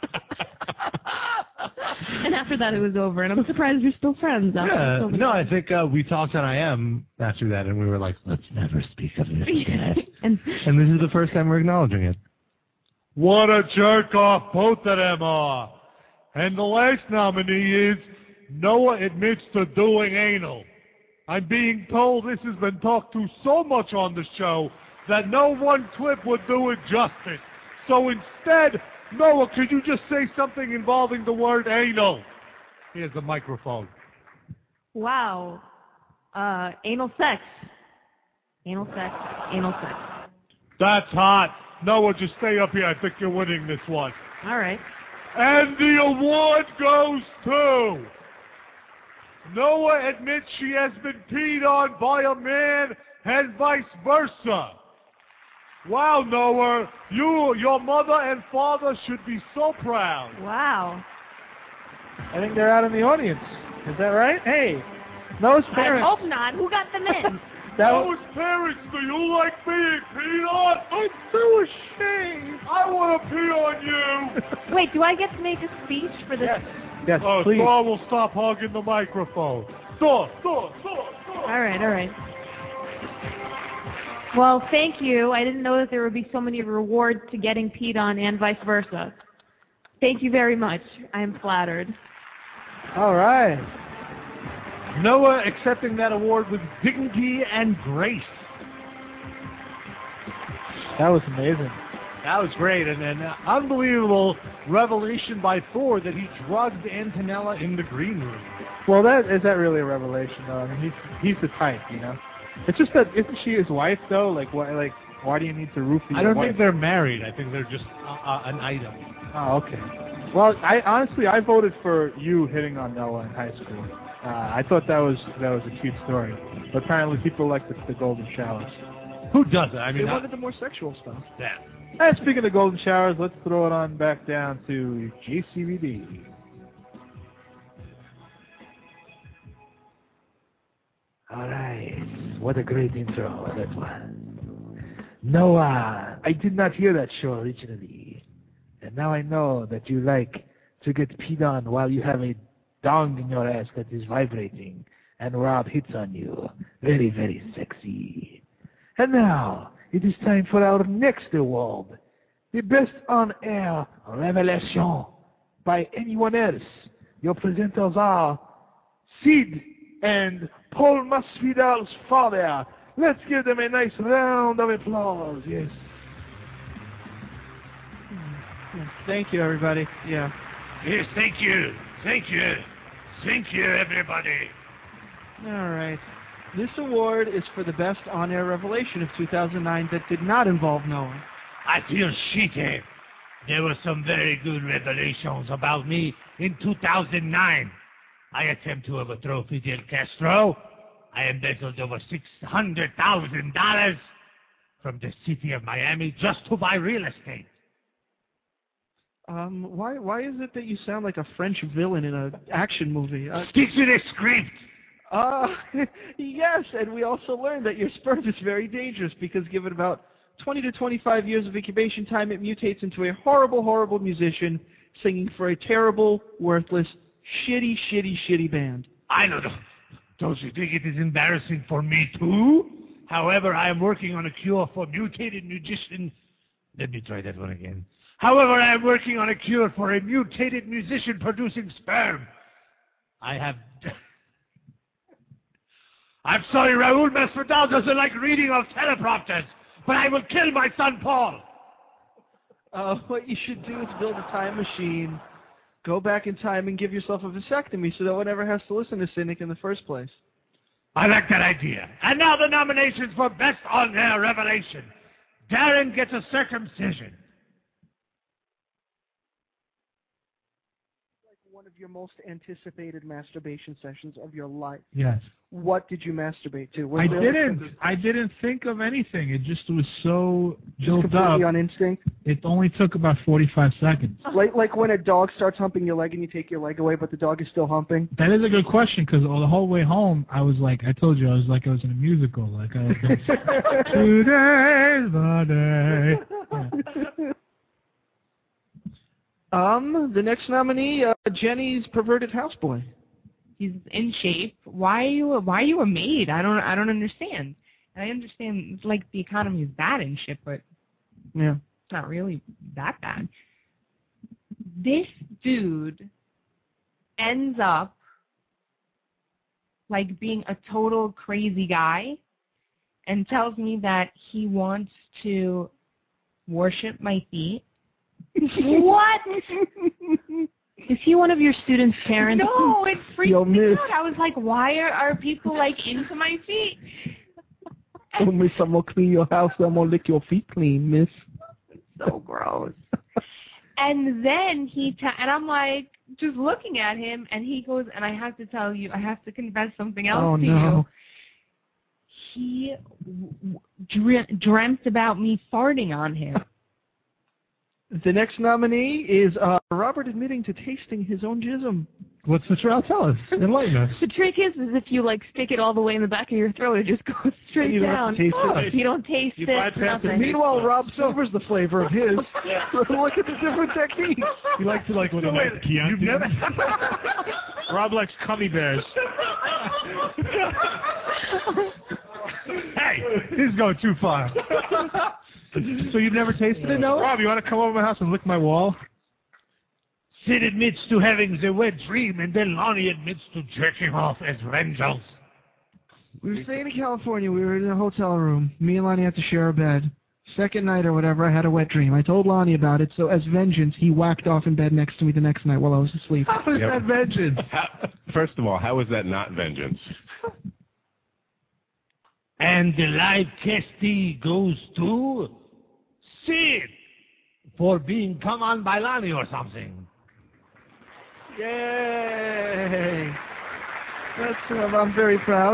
And after that, it was over, and I'm surprised you're still friends. After so many No, I think we talked on IM after that, and we were like, let's never speak of this again. and this is the first time we're acknowledging it. What a jerk off both of them are. And the last nominee is Noah admits to doing anal. I'm being told this has been talked to so much on the show that no one clip would do it justice. So instead, Noah, could you just say something involving the word anal? Here's the microphone. Wow. Anal sex. Anal sex. Anal sex. That's hot. Noah, just stay up here. I think you're winning this one. All right. And the award goes to Noah admits she has been peed on by a man and vice versa. Wow, Noah, your mother and father should be so proud. Wow. I think they're out in the audience. Is that right? Hey, Noah's I parents. hope not. Who got them in? Noah's parents, do you like being peed on? I'm so ashamed. I want to pee on you. Wait, do I get to make a speech for this? Yes, Oh, please. Thor will stop hogging the microphone. Thor. All right. Well, thank you. I didn't know that there would be so many rewards to getting peed on and vice versa. Thank you very much. I am flattered. All right. Noah accepting that award with dignity and grace. That was amazing. That was great, and an unbelievable revelation by Thor that he drugged Antonella in the green room. Well, is that really a revelation, though? I mean, he's the type, you know. It's just that isn't she his wife though? Why do you need to roofie your I don't wife? think they're married. I think they're just an item. Oh, okay. Well, I voted for you hitting on Noah in high school. I thought that was a cute story, but apparently people like the golden showers. Who doesn't? I mean, They wanted the more sexual stuff. Yeah. And speaking of golden showers, let's throw it on back down to JCVD. All right. What a great intro that was. Noah, I did not hear that show originally. And now I know that you like to get peed on while you have a dong in your ass that is vibrating, and Rob hits on you. Very, very sexy. And now, it is time for our next award. The best on-air revelation by anyone else. Your presenters are Sid and Paul Masvidal's father. Let's give them a nice round of applause. Yes. Thank you, everybody. Yeah. Yes, thank you. Thank you. Thank you, everybody. All right. This award is for the best on-air revelation of 2009 that did not involve Noah. I feel shitty. There were some very good revelations about me in 2009. I attempt to overthrow Fidel Castro. I embezzled over $600,000 from the city of Miami just to buy real estate. Why is it that you sound like a French villain in an action movie? Stick to the script. Yes, and we also learned that your sperm is very dangerous because given about 20 to 25 years of incubation time, it mutates into a horrible, horrible musician singing for a terrible, worthless, shitty band. I know. Don't you think it is embarrassing for me too? However, I am working on a cure for mutated musician. Let me try that one again. However, I am working on a cure for a mutated musician producing sperm. I'm sorry, Raul Masvidal doesn't like reading off teleprompters, but I will kill my son Paul. What you should do is build a time machine, go back in time and give yourself a vasectomy so no one ever has to listen to Cynic in the first place. I like that idea. And now the nominations for Best On-Air Revelation. Darren gets a circumcision. One of your most anticipated masturbation sessions of your life. Yes. What did you masturbate to? I didn't think of anything. It just was so built up. Completely on instinct? It only took about 45 seconds. Like when a dog starts humping your leg and you take your leg away, but the dog is still humping? That is a good question because the whole way home, I was like, I told you, I was like I was in a musical. Like, I was like, today's the day. Yeah. The next nominee, Jenny's perverted houseboy. He's in shape. Why are you a maid? I don't understand. And I understand like the economy is bad and shit, but yeah, it's not really that bad. This dude ends up like being a total crazy guy and tells me that he wants to worship my feet. What? Is he one of your students' parents? No, it freaked me out. I was like, why are people like into my feet? Oh, miss, I'm gonna clean your house. I'm gonna lick your feet clean, miss. So gross. And then and I'm like, just looking at him, and he goes, and I have to tell you, I have to confess something else to you. He dreamt about me farting on him. The next nominee is Robert admitting to tasting his own jism. What's the trial? Tell us. Enlighten us. The trick is if you like stick it all the way in the back of your throat, it just goes straight down. You don't taste it. Nothing. Meanwhile, Rob silvers the flavor of his. Look at the different techniques. He likes to like when he likes Chianti. Rob likes gummy bears. Hey, this is going too far. So you've never tasted it, no? Rob, you want to come over my house and lick my wall? Sid admits to having the wet dream, and then Lonnie admits to jerking off as vengeance. We were staying in California. We were in a hotel room. Me and Lonnie had to share a bed. Second night or whatever, I had a wet dream. I told Lonnie about it, so as vengeance, he whacked off in bed next to me the next night while I was asleep. How is that vengeance? First of all, how is that not vengeance? And the live testee goes to Sid for being come on by Lonnie or something. Yay! I'm very proud.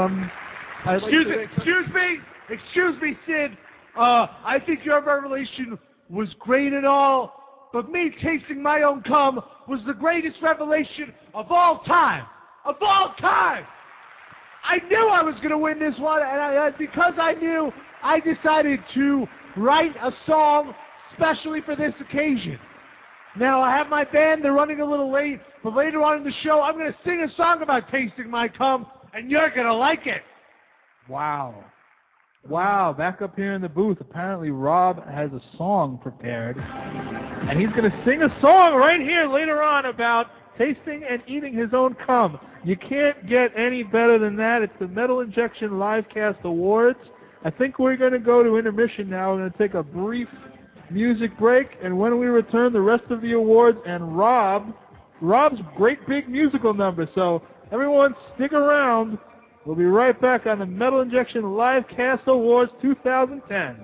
Excuse me, Sid. I think your revelation was great and all, but me tasting my own cum was the greatest revelation of all time. Of all time! I knew I was going to win this one, and because I knew, I decided to write a song specially for this occasion. Now, I have my band. They're running a little late. But later on in the show, I'm going to sing a song about tasting my cum, and you're going to like it. Wow. Wow, back up here in the booth, apparently Rob has a song prepared. And he's going to sing a song right here later on about tasting and eating his own cum. You can't get any better than that. It's the Metal Injection Livecast Awards. I think we're going to go to intermission now. We're going to take a brief music break, and when we return, the rest of the awards and Rob's great big musical number. So everyone stick around. We'll be right back on the Metal Injection Livecast Awards 2010.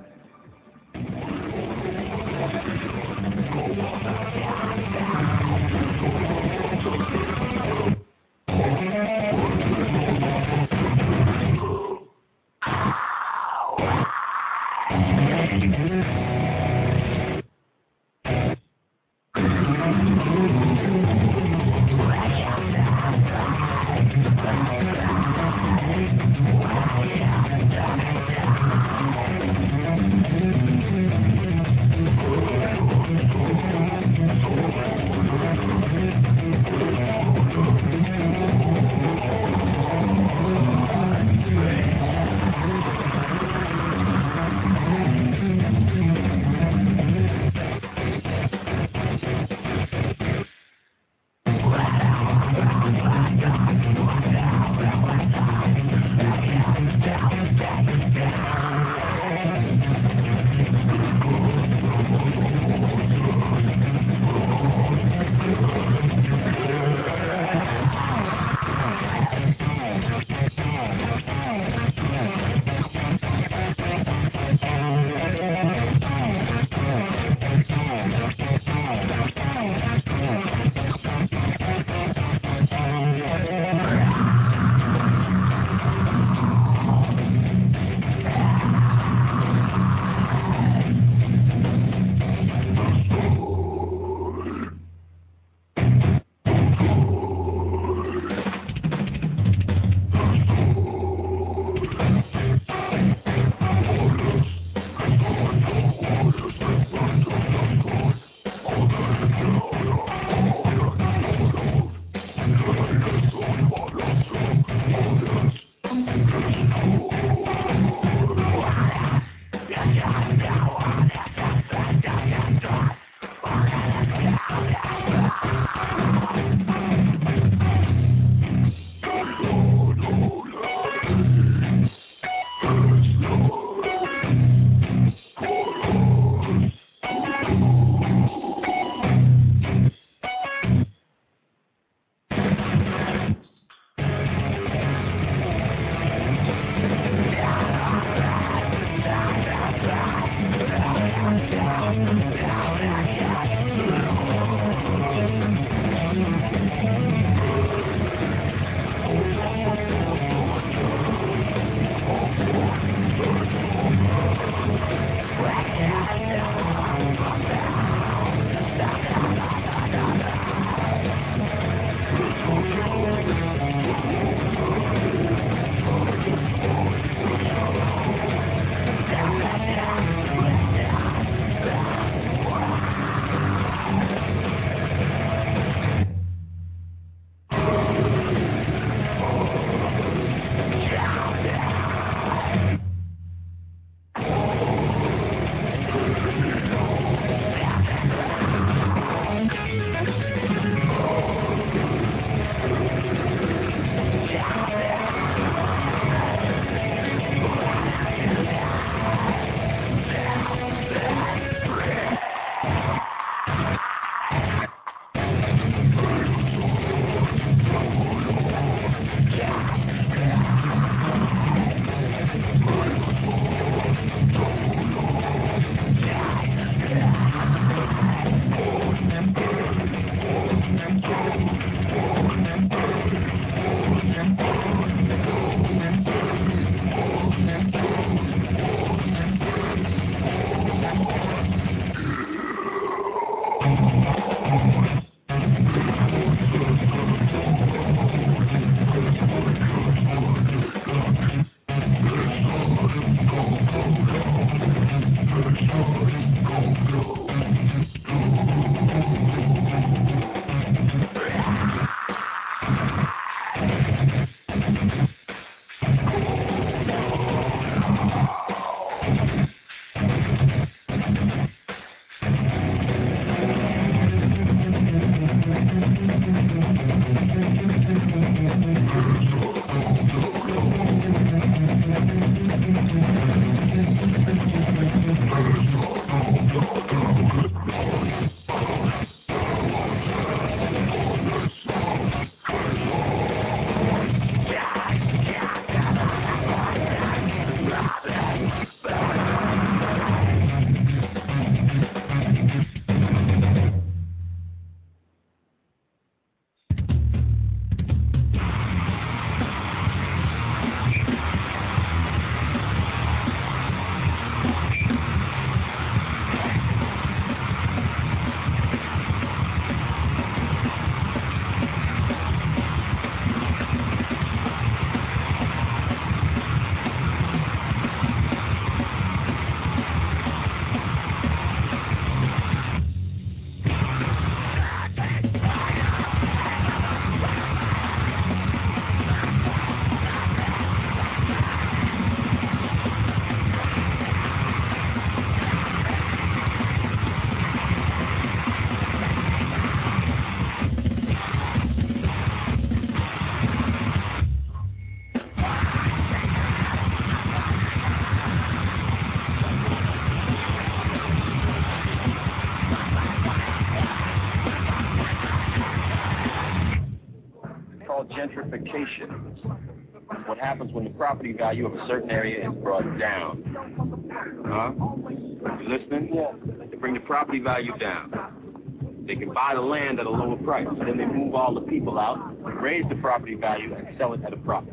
gentrification. It's what happens when the property value of a certain area is brought down. Huh? You listening? Yeah. They bring the property value down. They can buy the land at a lower price. Then they move all the people out, raise the property value, and sell it at a profit.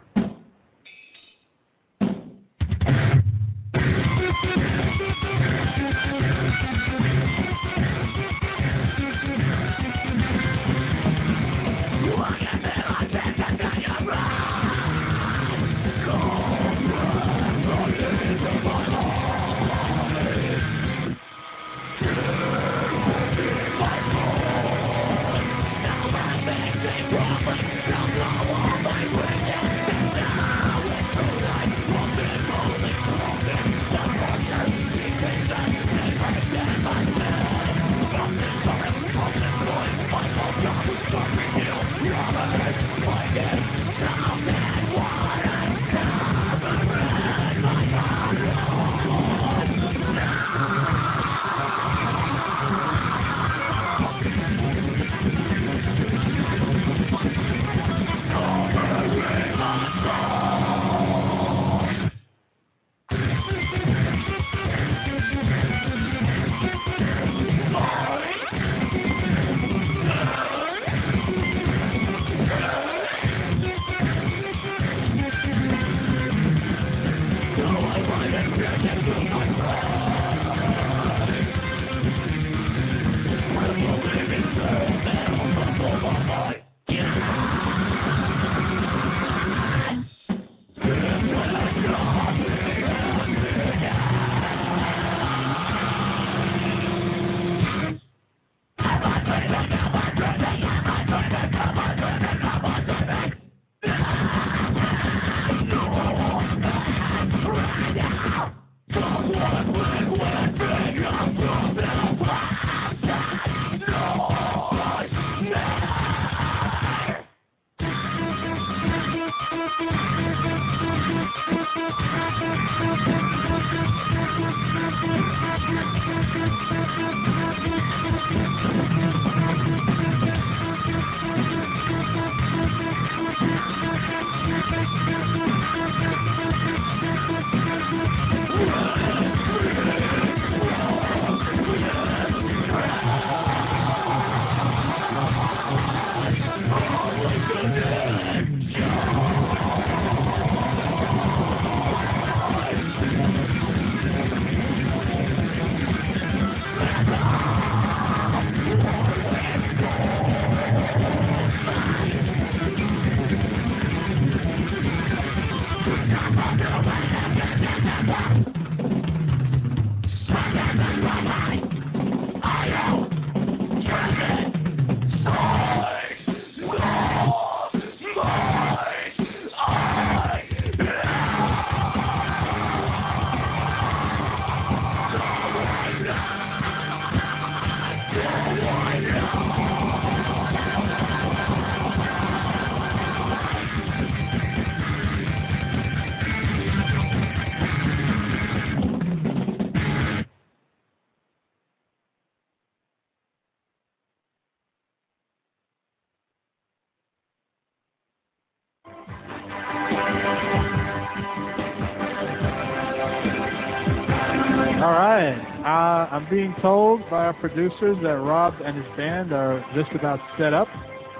All right. I'm being told by our producers that Rob and his band are just about set up.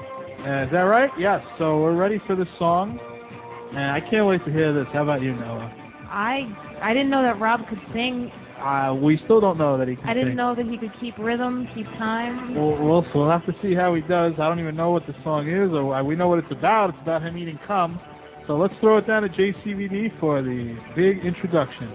Is that right? Yes. So we're ready for this song, and I can't wait to hear this. How about you, Noah? I didn't know that Rob could sing. We still don't know that he can I didn't sing. know that he could keep rhythm, keep time. We'll have to see how he does. I don't even know what the song is, or we know what it's about. It's about him eating cum. So let's throw it down to JCVD for the big introduction.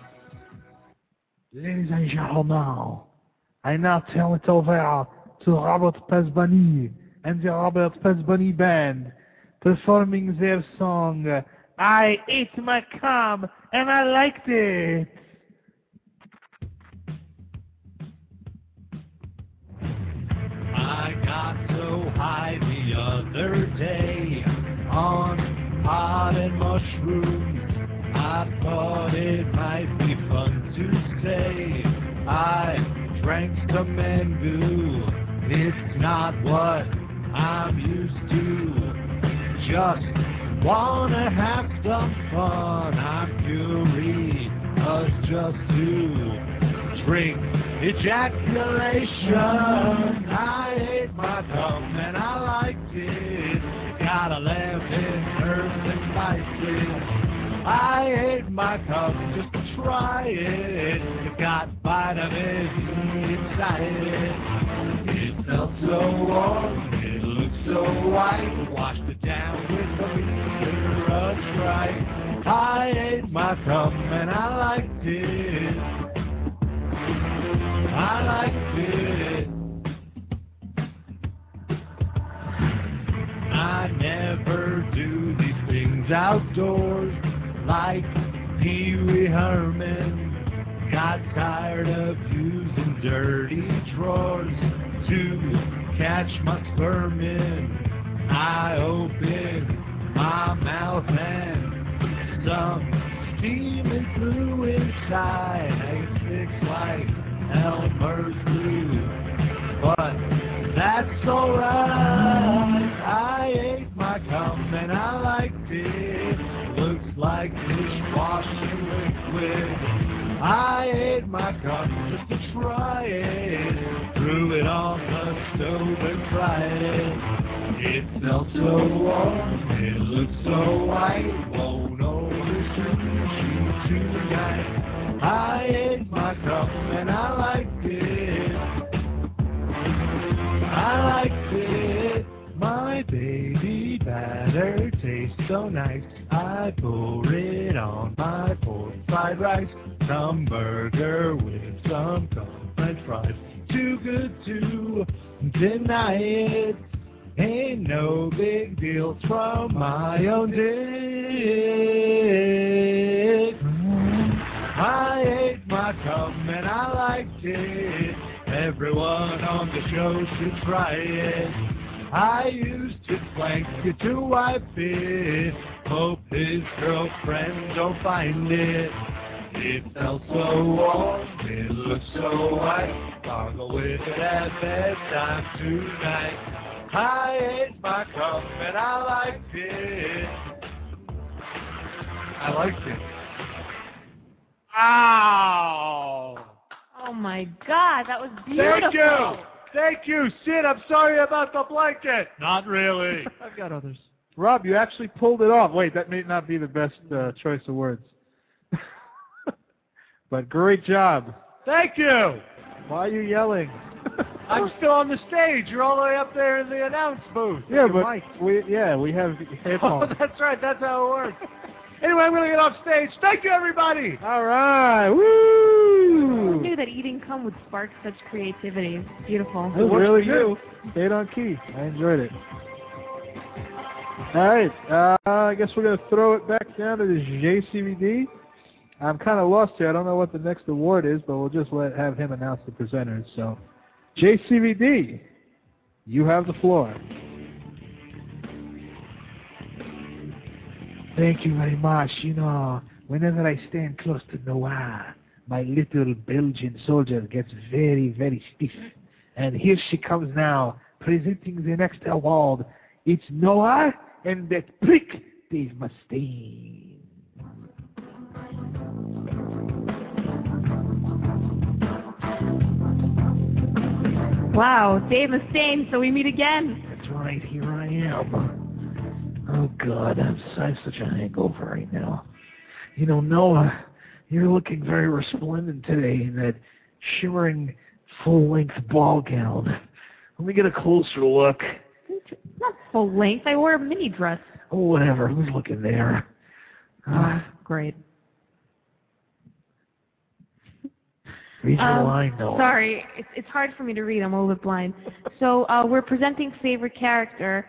Ladies and gentlemen, I now turn it over to Robert Pesbani and the Robert Pesbani Band performing their song, I Ate My Cum and I Liked It. I got so high the other day on pot and mushrooms. I thought it might be fun to say I drank some mango. It's not what I'm used to. just wanna have some fun. I'm curious just to drink ejaculation. I ate my cum and I liked it. Got 11 herbs and spices. I ate my cum just to try it. It got vitamin D inside it. It felt so warm, it looked so white. Washed it down with a beaker of Sprite. I ate my cum and I liked it. I liked it. I never do these things outdoors like Pee Wee Herman. Got tired of using dirty drawers to catch my sperm in. I opened my mouth and some steaming flew inside. It sticks like Elmer's glue, but that's alright. I ate my cum and I liked it. Looks like dishwashing liquid. I ate my cum just to try it. Threw it on the stove and fried it. It felt so warm, it looked so white. Won't order sushi tonight. I ate my cum and I liked it. I liked it. My baby batter tastes so nice. I pour it on my pork fried rice. Some burger with some french fries. Too good to deny it. Ain't no big deal from my own dick. I ate my cum and I liked it. Everyone on the show should try it. I used his blanket to wipe it. Hope his girlfriend don't find it. It felt so warm, it looked so white. Gargle with it at bedtime tonight. I ate my cum and I liked it. I liked it. Ow! Oh my God, that was beautiful. Thank you. Thank you, Sid. I'm sorry about the blanket. Not really. I've got others. Rob, you actually pulled it off. Wait, that may not be the best choice of words. But great job. Thank you. Why are you yelling? I'm still on the stage. You're all the way up there in the announce booth. Yeah, Your but mic. we have headphones. Oh, that's right. That's how it works. Anyway, I'm going to get off stage. Thank you, everybody. All right. Woo! Who knew that eating cum would spark such creativity? It's beautiful. That was really good. Stayed on key. I enjoyed it. All right. I guess we're going to throw it back down to the JCVD. I'm kind of lost here. I don't know what the next award is, but we'll just have him announce the presenters. So, JCVD, you have the floor. Thank you very much. You know, whenever I stand close to Noah, my little Belgian soldier gets very, very stiff. And here she comes now, presenting the next award. It's Noah and that prick, Dave Mustaine. Wow, Dave Mustaine, so we meet again. That's right, here I am. Oh, God, I have such a hangover right now. You know, Noah, you're looking very resplendent today in that shimmering full-length ball gown. Let me get a closer look. Not full length. I wore a mini dress. Oh, whatever. Who's looking there? Great. Read your line, Noah. Sorry, it's hard for me to read. I'm a little bit blind. So we're presenting favorite character.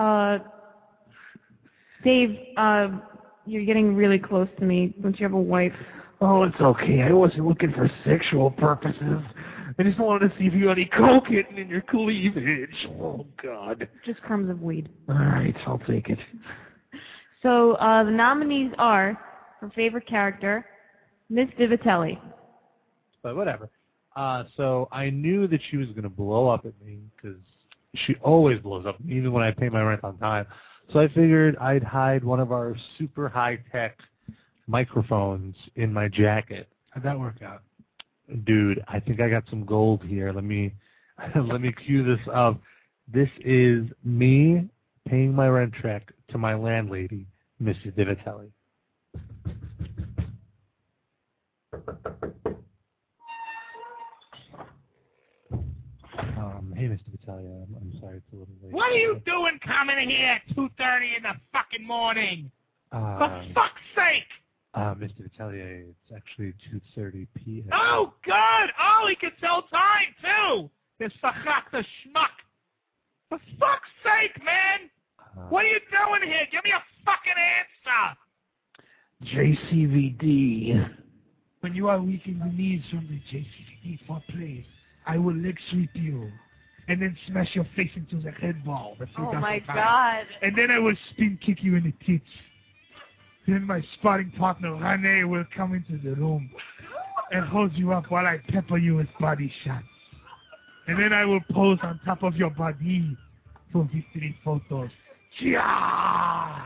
Dave, you're getting really close to me. Don't you have a wife? Oh, it's okay. I wasn't looking for sexual purposes. I just wanted to see if you had any coke hidden in your cleavage. Oh, God. Just crumbs of weed. All right, I'll take it. So the nominees are, for favorite character, Miss Divitelli. But whatever. So I knew that she was going to blow up at me because she always blows up at me, even when I pay my rent on time. So I figured I'd hide one of our super high-tech microphones in my jacket. How'd that work out? Dude, I think I got some gold here. Let me cue this up. This is me paying my rent check to my landlady, Mrs. DiVitelli. Hey, Mr. Vitelli, I'm sorry it's a little late. What are you doing coming here at 2:30 in the fucking morning? For fuck's sake! Mr. Vitelli, it's actually 2:30 p.m. Oh, God! Oh, he can tell time, too! This vergachte schmuck! For fuck's sake, man! What are you doing here? Give me a fucking answer! JCVD. When you are weak in the knees from the JCVD foreplay, I will leg sweep you. And then smash your face into the head ball. Oh, my God. And then I will spin kick you in the tits. Then my sparring partner, Rene, will come into the room and hold you up while I pepper you with body shots. And then I will pose on top of your body for victory photos. Chia!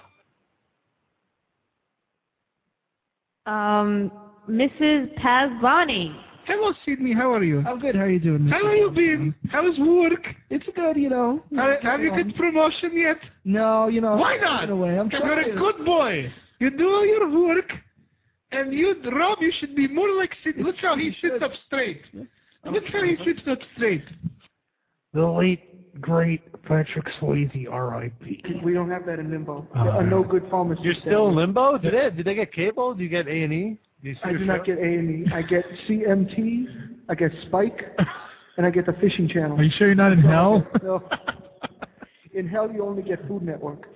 Mrs. Pazvani. Hello, Sydney. How are you? I'm good. How are you doing, Mr. How have you been? How's work? It's good, you know. Have you got promotion yet? No, you know. Why not? I'm You're a good boy. You do your work, and Rob, you should be more like Sydney. Look how he sits up straight. Look how he sits up straight. The late, great Patrick Swayze, R.I.P. We don't have that in Limbo. A no good pharmacist. You're still in Limbo? Did they get cable? Do you get A&E? I do not get A&E. I get CMT, I get Spike, and I get the Fishing Channel. Are you sure you're not in hell? No. In hell, you only get Food Network.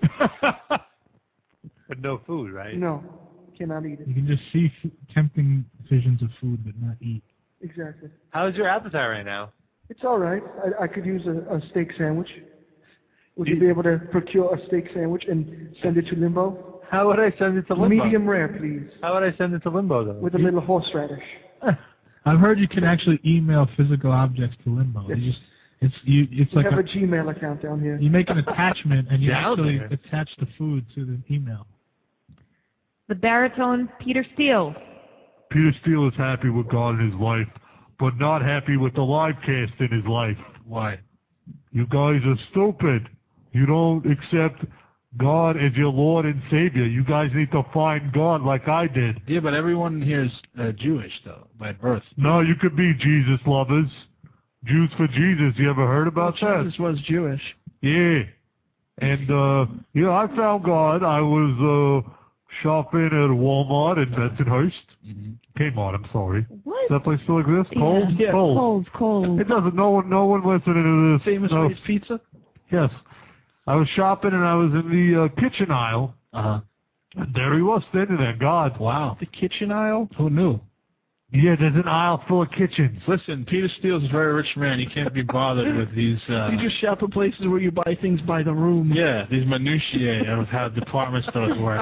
But no food, right? No, cannot eat it. You can just see tempting visions of food, but not eat. Exactly. How's your appetite right now? It's all right. I could use a steak sandwich. Would you be able to procure a steak sandwich and send it to Limbo? How would I send it to Limbo? Medium rare, please. How would I send it to Limbo, though? With a little horseradish. I've heard you can actually email physical objects to Limbo. Yes. It's We like have a Gmail account down here. you make an attachment and you Down actually there? attach the food to the email. The baritone Peter Steele. Peter Steele is happy with God in his life, but not happy with the live cast in his life. Why? You guys are stupid. You don't accept God as your Lord and Savior. You guys need to find God like I did. Yeah, but everyone here is Jewish, though, by birth. No, you could be Jesus lovers. Jews for Jesus. You ever heard about that? Jesus was Jewish. Yeah. And, I found God. I was shopping at Walmart in Bensonhurst. Kmart, I'm sorry. What? Does that place still exist? Cold? Yeah, Cold. cold. It doesn't. No one listening to this. Famous No. Ways Pizza? Yes. I was shopping and I was in the kitchen aisle. Uh-huh. And there he was standing there. God. Wow. The kitchen aisle? Who knew? Yeah, there's an aisle full of kitchens. Listen, Peter Steele's a very rich man. You can't be bothered with these... You just shop at places where you buy things by the room. Yeah, these minutiae of how department stores work.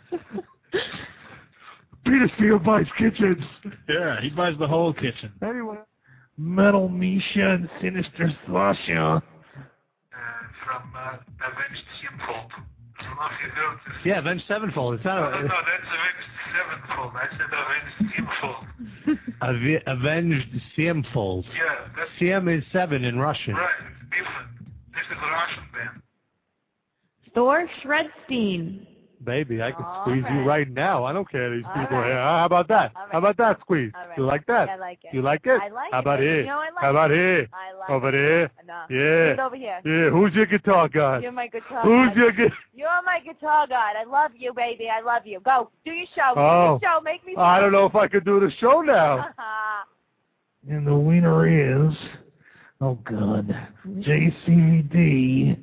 Peter Steele buys kitchens. Yeah, he buys the whole kitchen. Anyway. Metal Misha and Sinister Sasha. From Avenged Sevenfold. I don't know if you noticed. Yeah, Avenged Sevenfold. It's not No, that's Avenged Sevenfold. I said Avenged Sevenfold. Avenged Sevenfold. Yeah, that's Siem is 7 in Russian. right. It's different. This is a Russian band. Thor Shredstein. Baby, I could All squeeze you right. right now. I don't care. These All people right. here. How about that? All right. How about that squeeze? All right. You like that? I like it. You like it? I like How it. about here? You know, I like How about it. here? I like Over it. there? No. Yeah. Do it over here. Yeah. Who's your guitar guy? You're my guitar Who's god. your guitar? You're my guitar god. I love you, baby. I love you. Go. Do your show. Oh. Do your show. Make me I don't know if I could do the show now. And the winner is, oh God, JCVD.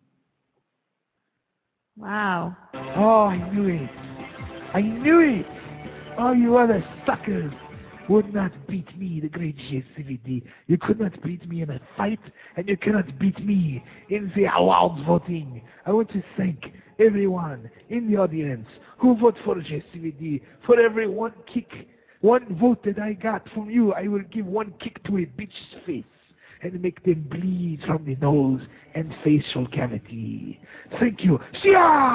Wow. Oh, I knew it. I knew it. All you other suckers would not beat me, the great JCVD. You could not beat me in a fight, and you cannot beat me in the awards voting. I want to thank everyone in the audience who vote for JCVD. For every one kick, one vote that I got from you, I will give one kick to a bitch's face. and make them bleed from the nose and facial cavity. Thank you. Sia!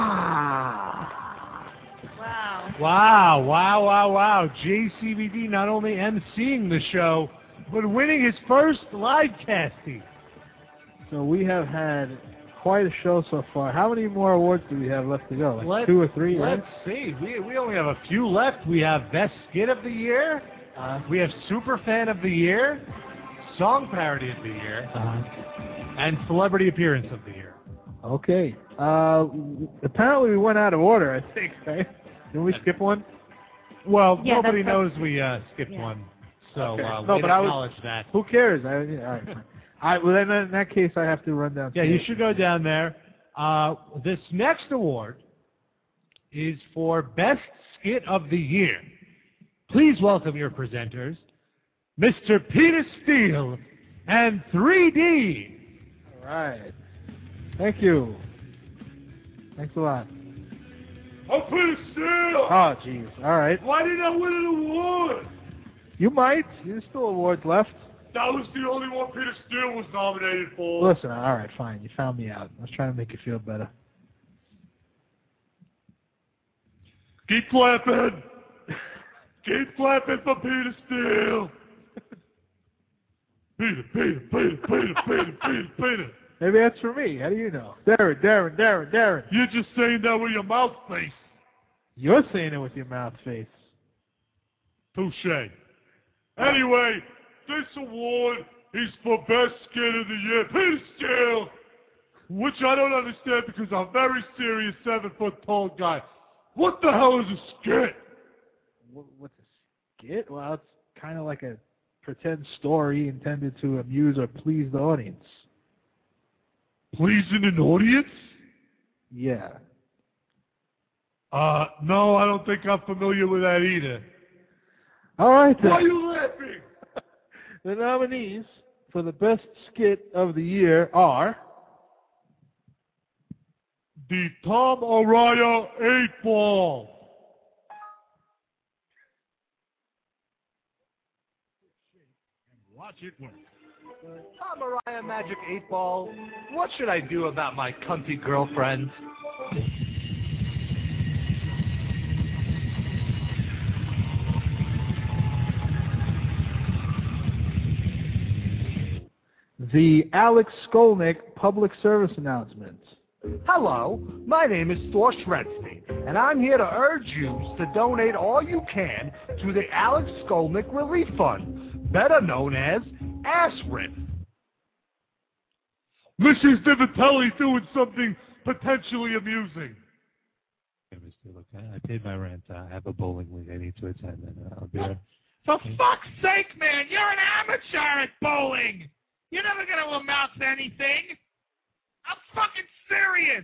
Wow. JCVD not only emceeing the show, but winning his first live casting. So we have had quite a show so far. How many more awards do we have left to go? Like 2 or 3, right? Let's see. We only have a few left. We have Best Skit of the Year. We have Super Fan of the Year. Song Parody of the Year. And Celebrity Appearance of the Year. Okay. Apparently we went out of order, I think, right? Didn't we skip one? Well, Yeah, nobody that's- knows we skipped one. So Okay. we acknowledge that. Who cares? All right. Well, then in that case, I have to run down. Yeah, you should go down there. This next award is for Best Skit of the Year. Please welcome your presenters, Mr. Peter Steele and 3D. All right. Thank you. Thanks a lot. I'm Peter Steele. Oh, jeez. All right. Why didn't I win an award? You might. There's still awards left. That was the only one Peter Steele was nominated for. Listen, all right, fine. You found me out. I was trying to make you feel better. Keep clapping. Keep clapping for Peter Steele. Peter. Maybe that's for me. How do you know? Darren. You're just saying that with your mouth face. You're saying it with your mouth face. Touche. Anyway, this award is for Best Skit of the Year. Peter Steele. Which I don't understand because I'm a very serious 7-foot-tall guy. What the hell is a skit? What's a skit? Well, it's kind of like a pretend story intended to amuse or please the audience. Pleasing an audience? Yeah. No, I don't think I'm familiar with that either. All right, then. Why are you laughing? The nominees for the Best Skit of the Year are the Tom Araya 8-Ball. Watch it work. Tom Araya Magic 8-Ball. What should I do about my cunty girlfriend? the Alex Skolnick public service announcement. Hello, my name is Thor Shredstein, and I'm here to urge you to donate all you can to the Alex Skolnick Relief Fund, better known as ASRIF. Mrs. Divitelli doing something potentially amusing. Hey, Mr. Look, I paid my rent. I have a bowling league I need to attend, and I'll be there. For fuck's sake, man, you're an amateur at bowling. You're never going to amount to anything. I'm fucking serious.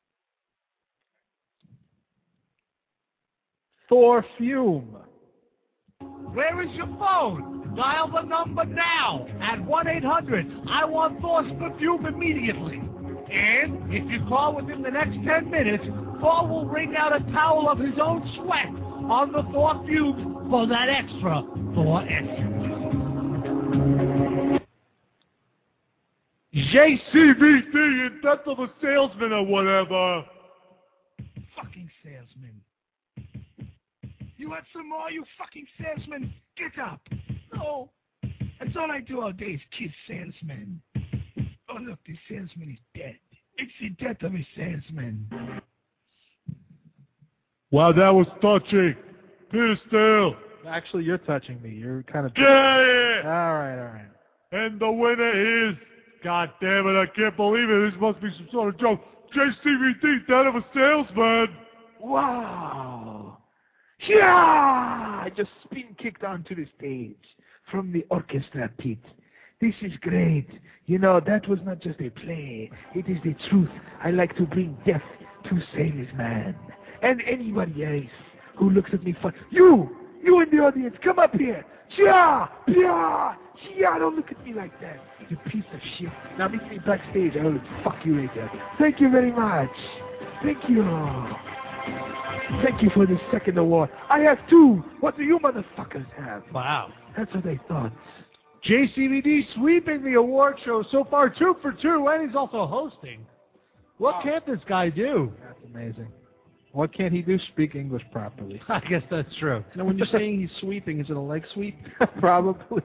Thor Fume. Where is your phone? Dial the number now at 1-800-I-WANT-THOR's perfume immediately. And if you call within the next 10 minutes, Thor will wring out a towel of his own sweat on the Thor fumes for that extra Thor essence. JCVD in death of a salesman or whatever. Fucking salesman. You want some more, you fucking salesman? Get up. No. That's all I do all day is kiss salesmen. Oh, look, the salesman is dead. It's the death of a salesman. Wow, that was touching. Peter Steele. Actually, you're touching me. You're kind of... Yeah. All right. And the winner is... God damn it, I can't believe it. This must be some sort of joke. JCVD, death of a salesman. Wow. Yeah! I just spin kicked onto the stage from the orchestra pit. This is great. You know, that was not just a play. It is the truth. I like to bring death to salesman. And anybody else who looks at me fun. You in the audience, come up here. Yeah! Don't look at me like that. You piece of shit. Now meet me backstage. I will fuck you later. Thank you very much. Thank you. Thank you for the second award. I have 2. What do you motherfuckers have? Wow. That's what I thought. JCVD sweeping the award show so far, 2 for 2, and he's also hosting. What can't this guy do? That's amazing. What can't he do? Speak English properly. I guess that's true. Now, when you're saying he's sweeping, is it a leg sweep? Probably.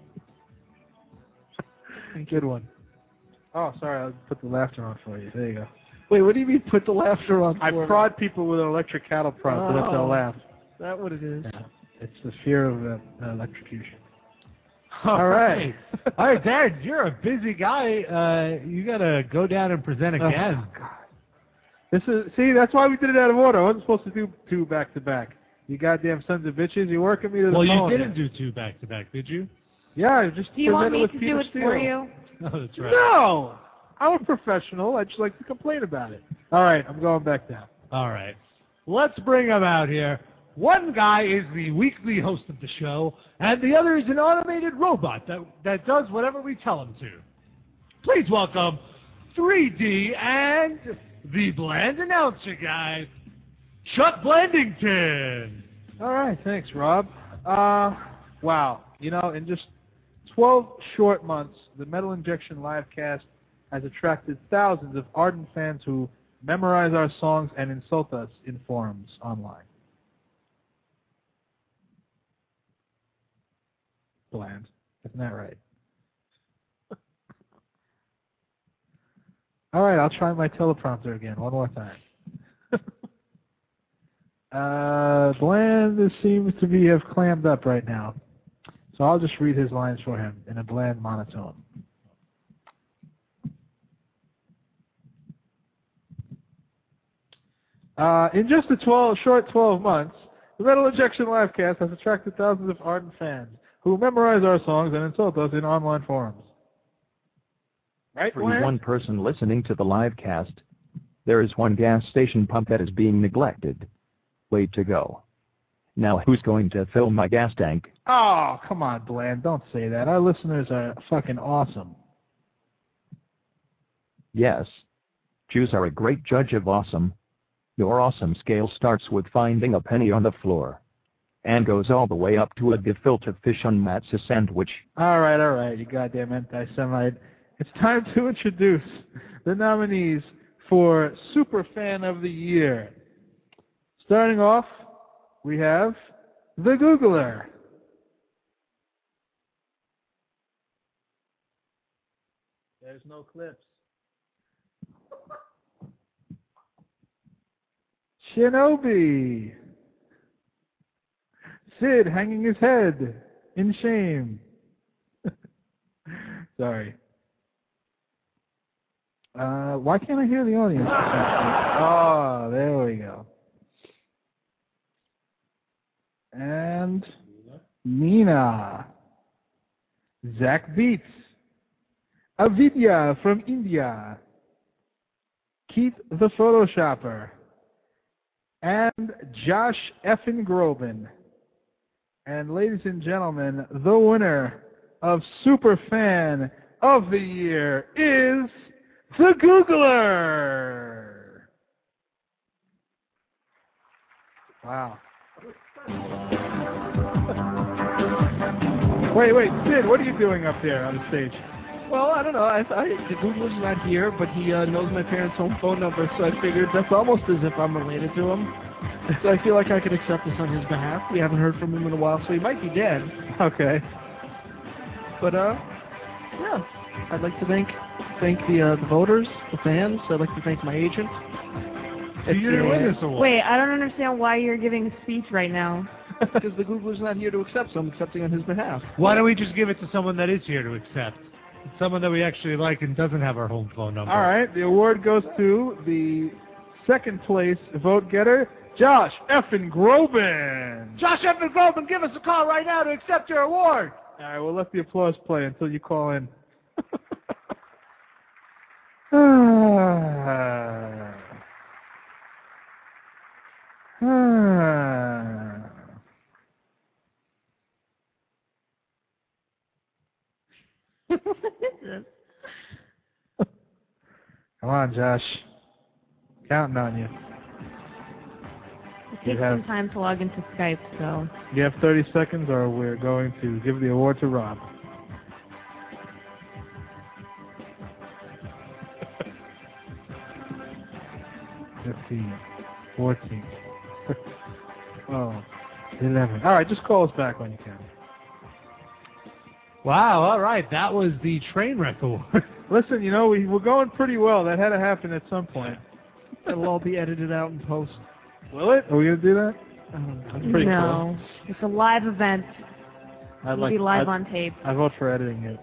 Good one. Oh, sorry, I'll put the laughter on for you. There you go. Wait, what do you mean put the laughter on? I prod people with an electric cattle prod so that they'll laugh. Is that what it is? Yeah. It's the fear of electrocution. All right. All right, Dad, you're a busy guy. You got to go down and present again. Oh, God. See, that's why we did it out of order. I wasn't supposed to do 2 back-to-back. You goddamn sons of bitches. You're working me to the bone. Well, you didn't do 2 back-to-back, did you? Yeah, I just Do you want me with to Peter do it Steele. for you? Oh, that's right. No! I'm a professional. I just like to complain about it. All right, I'm going back down. All right. Let's bring him out here. One guy is the weekly host of the show, and the other is an automated robot that does whatever we tell him to. Please welcome 3D and the Bland announcer guy, Chuck Blandington. All right, thanks, Rob. Wow. You know, in just 12 short months, the Metal Injection Livecast has attracted thousands of ardent fans who memorize our songs and insult us in forums online. Bland. Isn't that right? All right, I'll try my teleprompter again one more time. Bland seems to have clammed up right now. So I'll just read his lines for him in a bland monotone. In just a short 12 months, the Metal Injection Livecast has attracted thousands of ardent fans who memorize our songs and insult us in online forums. Right, For one person listening to the live cast, there is one gas station pump that is being neglected. Way to go. Now who's going to fill my gas tank? Oh, come on, Bland. Don't say that. Our listeners are fucking awesome. Yes. Jews are a great judge of awesome. Your awesome scale starts with finding a penny on the floor and goes all the way up to a gefilte fish on Matt's sandwich. All right, you goddamn anti-Semite. It's time to introduce the nominees for Superfan of the Year. Starting off, we have The Googler. There's no clips. Shinobi. Sid hanging his head in shame. Sorry. Why can't I hear the audience? Oh, there we go. And Nina. Zach Beats. Avidya from India. Keith the Photoshopper. And Josh Effin Groban. And ladies and gentlemen, the winner of Superfan of the Year is The Googler. Wow. Wait, Sid, what are you doing up there on the stage? Well, I don't know. The Googler's not here, but he knows my parents' home phone number, so I figured that's almost as if I'm related to him. So I feel like I could accept this on his behalf. We haven't heard from him in a while, so he might be dead. Okay. But, yeah. I'd like to thank the voters, the fans. I'd like to thank my agent. Wait, I don't understand why you're giving a speech right now. Because the Googler's not here to accept, so I'm accepting on his behalf. Why don't we just give it to someone that is here to accept? Someone that we actually like and doesn't have our home phone number. All right, the award goes to the second place vote getter, Josh Effin Groban. Josh Effin Groban, give us a call right now to accept your award. All right, we'll let the applause play until you call in. Come on, Josh. Counting on you. It takes some time to log into Skype, so. You have 30 seconds, or we're going to give the award to Rob. 13, 14. Oh, 11. All right, just call us back when you can. Wow, all right. That was the Trainwreck Award. Listen, you know, we're going pretty well. That had to happen at some point. It'll all be edited out in post. Will it? Are we going to do that? That's pretty No, it's a live event. It'll be live on tape. I vote for editing it.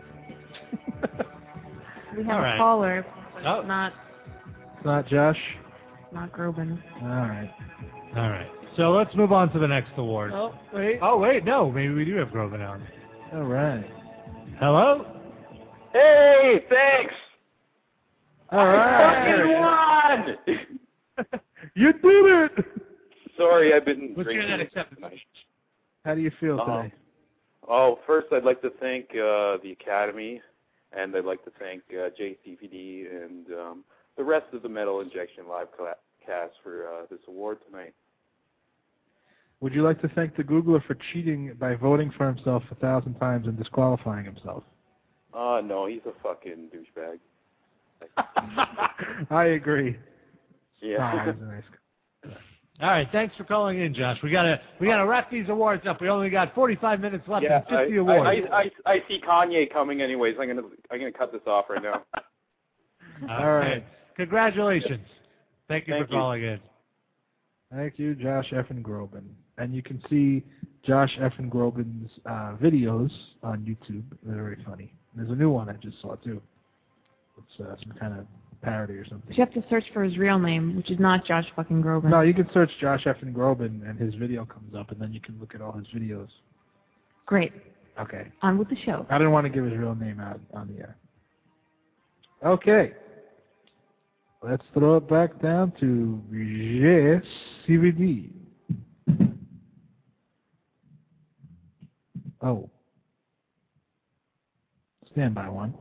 We have All a right. caller, but Oh. it's not It's not Josh? not Groban. All right. All right. So let's move on to the next award. Oh, wait. Oh, wait, no. Maybe we do have Groban on. All right. Hello? Hey, thanks. All right. Fucking won. You did it! Sorry, I've been Let's hear drinking. that acceptance. How do you feel today? Oh, first I'd like to thank the Academy, and I'd like to thank JCVD and the rest of the Metal Injection live cast for this award tonight. Would you like to thank the Googler for cheating by voting for himself 1,000 times and disqualifying himself? No, he's a fucking douchebag. I agree. Yeah. Oh, he's a nice guy. All right, thanks for calling in, Josh. We gotta wrap these awards up. We only got 45 minutes left Yeah, and 50 awards. I see Kanye coming anyways. I'm gonna cut this off right now. All right. Congratulations. Thank you for calling in. Thank you, Josh Effin Groban. And you can see Josh Effin Groban's videos on YouTube. They're very funny. There's a new one I just saw, too. It's some kind of parody or something. But you have to search for his real name, which is not Josh fucking Groban. No, you can search Josh Effin Groban, and his video comes up, and then you can look at all his videos. Great. Okay. On with the show. I didn't want to give his real name out on the air. Okay. Let's throw it back down to JCVD. Oh. Stand by one.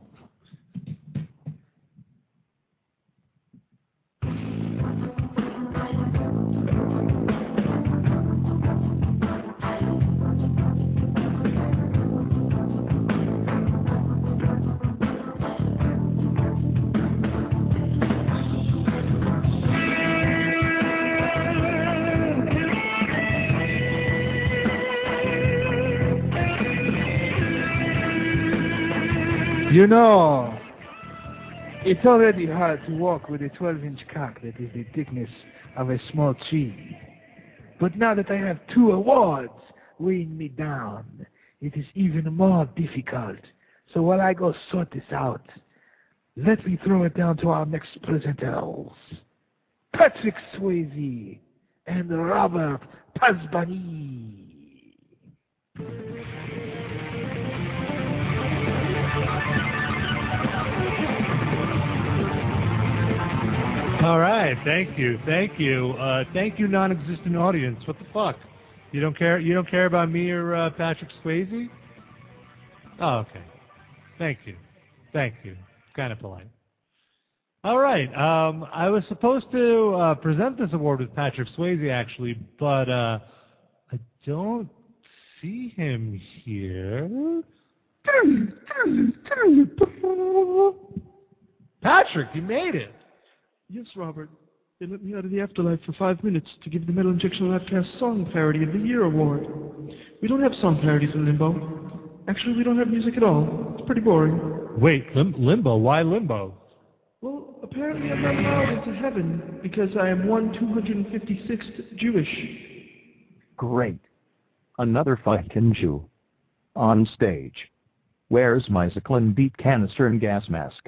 You know, it's already hard to walk with a 12-inch cock that is the thickness of a small tree. But now that I have 2 awards weighing me down, it is even more difficult. So while I go sort this out, let me throw it down to our next presenters, Patrick Swayze and Robert Pasbani. All right, thank you, thank you, non-existent audience. What the fuck? You don't care? You don't care about me or Patrick Swayze? Oh, okay. Thank you. Kind of polite. All right. I was supposed to present this award with Patrick Swayze, actually, but I don't see him here. Patrick, you made it. Yes, Robert. They let me out of the afterlife for 5 minutes to give the Metal Injection Livecast Song Parody of the Year award. We don't have song parodies in Limbo. Actually, we don't have music at all. It's pretty boring. Wait, Limbo? Why Limbo? Well, apparently I'm not allowed into heaven because I am 1/256th Jewish. Great. Another fucking Jew. On stage. Where's my Zyklon beat canister and gas mask?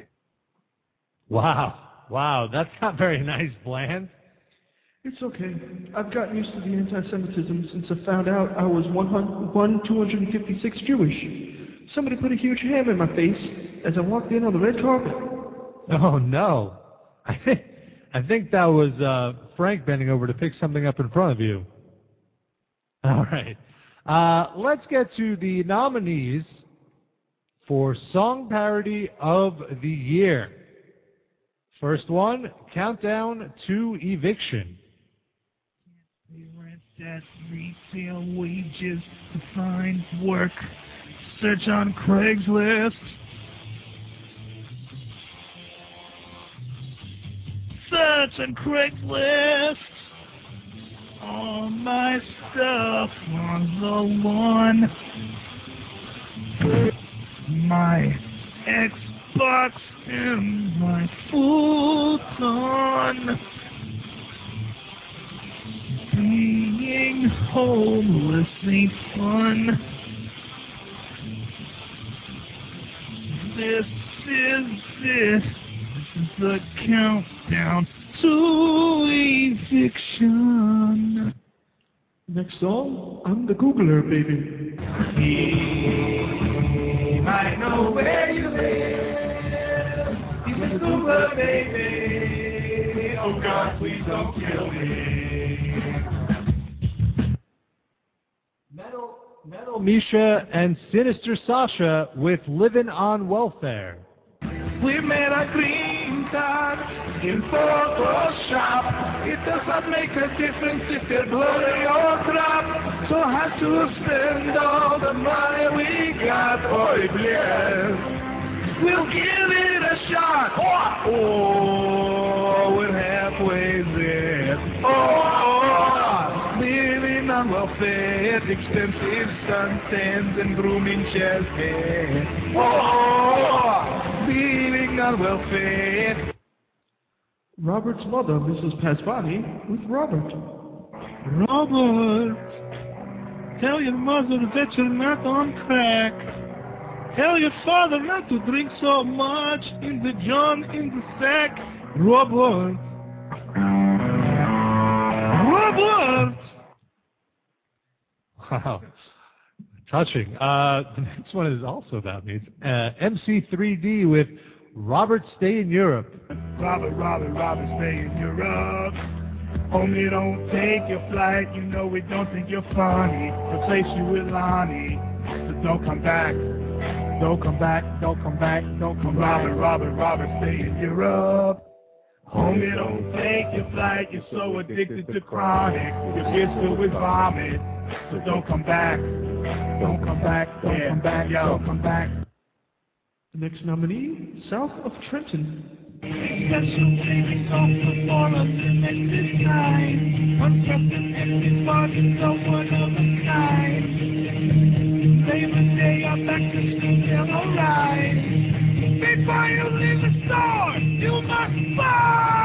Wow, that's not very nice, Bland. It's okay. I've gotten used to the anti-Semitism since I found out I was 1/256 Jewish. Somebody put a huge ham in my face as I walked in on the red carpet. Oh no, I think that was Frank bending over to pick something up in front of you. All right, let's get to the nominees for Song Parody of the Year. First one, Countdown to Eviction. Rent at retail wages to find work. Search on Craigslist. search on Craigslist. All my stuff on the one. My Xbox and my futon. Being homeless ain't fun. This is it. This is the countdown to eviction. Next song, I'm the Googler, baby. He might know where you live. He's a Googler, baby. Oh God, please don't kill me. Metal Misha and Sinister Sasha with Living on Welfare. We made a green card in Photoshop. It does not make a difference if you blow your crap. So I had to spend all the money we got. Boy, bless. We'll give it a shot. Oh, we're halfway there. Oh, living on welfare, expensive sunsets and grooming chairs there. Oh, living on welfare. Robert's mother, Mrs. Pasbani, with Robert. Robert, tell your mother that you're not on crack. Tell your father not to drink so much in the John in the sack. Robert. Robert! Wow. Touching. The next one is also about me. It's MC3D with Robert Stay in Europe. Robert, stay in Europe. Homie, don't take your flight. You know we don't think you're funny. Replace you with Lonnie. So don't come back. Don't come back. Robert, stay in Europe. Homie, don't take your flight. You're so addicted to chronic. Your kid's filled with vomit. So don't come back. Don't come back. The next nominee, South of Trenton. Special savings off the forums and this design. One person and his body, so one of a kind. Labor Day, I'm back to school, they're alright. Before you leave the store, you must buy.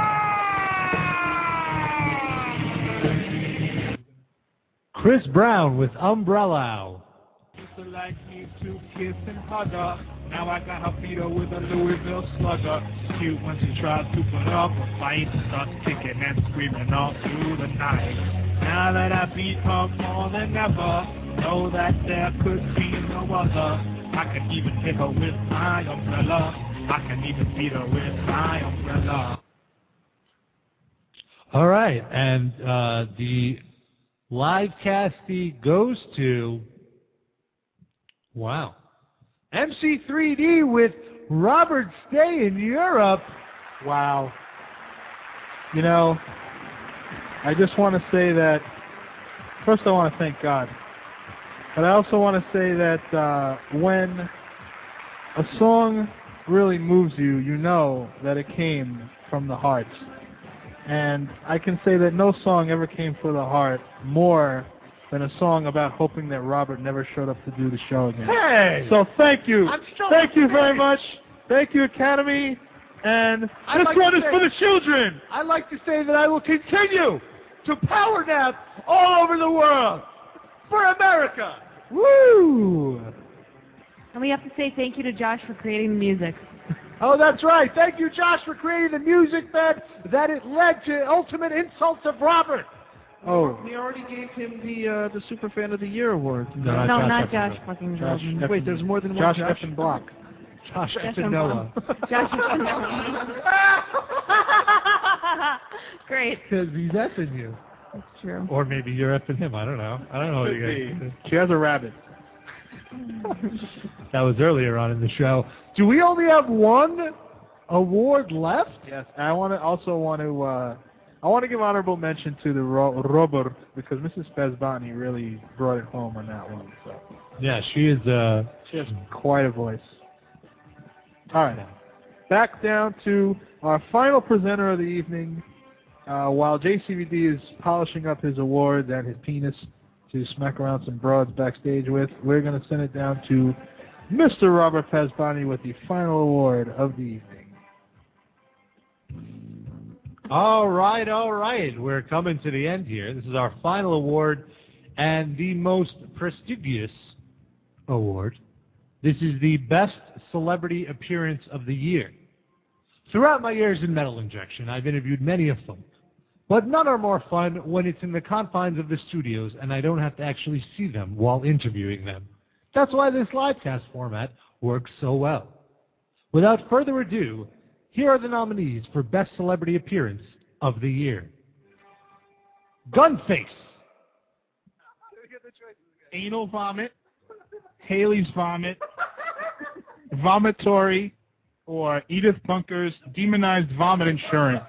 Chris Brown with Umbrella. Used to like me to kiss and hug her. Now I got her feet up with a Louisville slugger. Cute when she tries to put up a fight. Starts kicking and screaming all through the night. Now that I beat her more than ever, know that there could be no other. I can even hit her with my umbrella. I can even beat her with my umbrella. All right, and the live castie goes to, wow, MC3D with Robert Stay in Europe. Wow. You know, I just want to say that, first I want to thank God. But I also want to say that when a song really moves you, you know that it came from the heart. And I can say that no song ever came from the heart more than a song about hoping that Robert never showed up to do the show again. Hey! So thank you. Thank you very much. Thank you, Academy. And this one is for the children. I'd like to say that I will continue to power nap all over the world for America. Woo! And we have to say thank you to Josh for creating the music. Oh, that's right. Thank you, Josh, for creating the music that it led to ultimate insults of Robert. Oh. We already gave him the Super Fan of the Year award. No, not Josh fucking Goldman. Wait, there's more than one Josh F. Block. Josh F. Noah. Josh F. Noah. Great. Because he's effing you. That's true. Or maybe you're effing him. I don't know. What you guys do. She has a rabbit. That was earlier on in the show. Do we only have one award left? Yes. I also want to give honorable mention to the Robert, because Mrs. Pasbani really brought it home on that one. So. Yeah, she is. She has quite a voice. All right. back down to our final presenter of the evening. While JCVD is polishing up his awards and his penis to smack around some broads backstage with, we're going to send it down to Mr. Robert Pasbani with the final award of the evening. All right. We're coming to the end here. This is our final award and the most prestigious award. This is the Best Celebrity Appearance of the Year. Throughout my years in Metal Injection, I've interviewed many of them. But none are more fun when it's in the confines of the studios and I don't have to actually see them while interviewing them. That's why this livecast format works so well. Without further ado, here are the nominees for Best Celebrity Appearance of the Year. Gunface. Anal vomit, Haley's vomit, Vomitory, or Edith Bunker's demonized vomit insurance.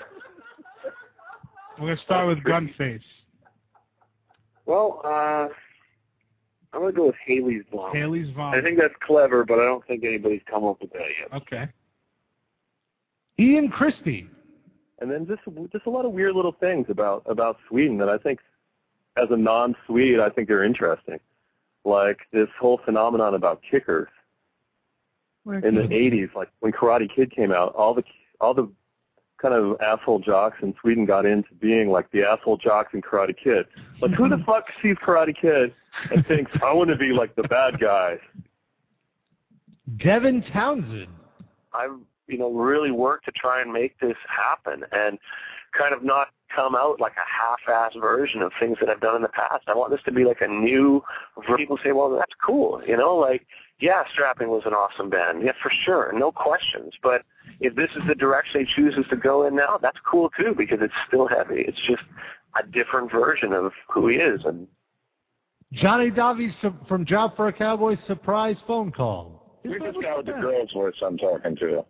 We're going to start with Gunface. Well, I'm going to go with Haley's vomit. Haley's vomit. I think that's clever, but I don't think anybody's come up with that yet. Okay. Ian Christie. And then just a lot of weird little things about Sweden that I think, as a non-Swede, I think they're interesting. Like this whole phenomenon about kickers. In the 80s, like when Karate Kid came out, all the kind of asshole jocks in Sweden got into being like the asshole jocks in Karate Kid. Like, who the fuck sees Karate Kid and thinks, I want to be like the bad guy? Devin Townsend. I've, really worked to try and make this happen and kind of not come out like a half-ass version of things that I've done in the past. I want this to be like a new, people say, well, that's cool, like, yeah, Strapping was an awesome band. Yeah, for sure, no questions. But if this is the direction he chooses to go in now, that's cool too, because it's still heavy. It's just a different version of who he is. And Johnny Davies from Job for a Cowboy surprise phone call. We just got the girls voice I'm talking to.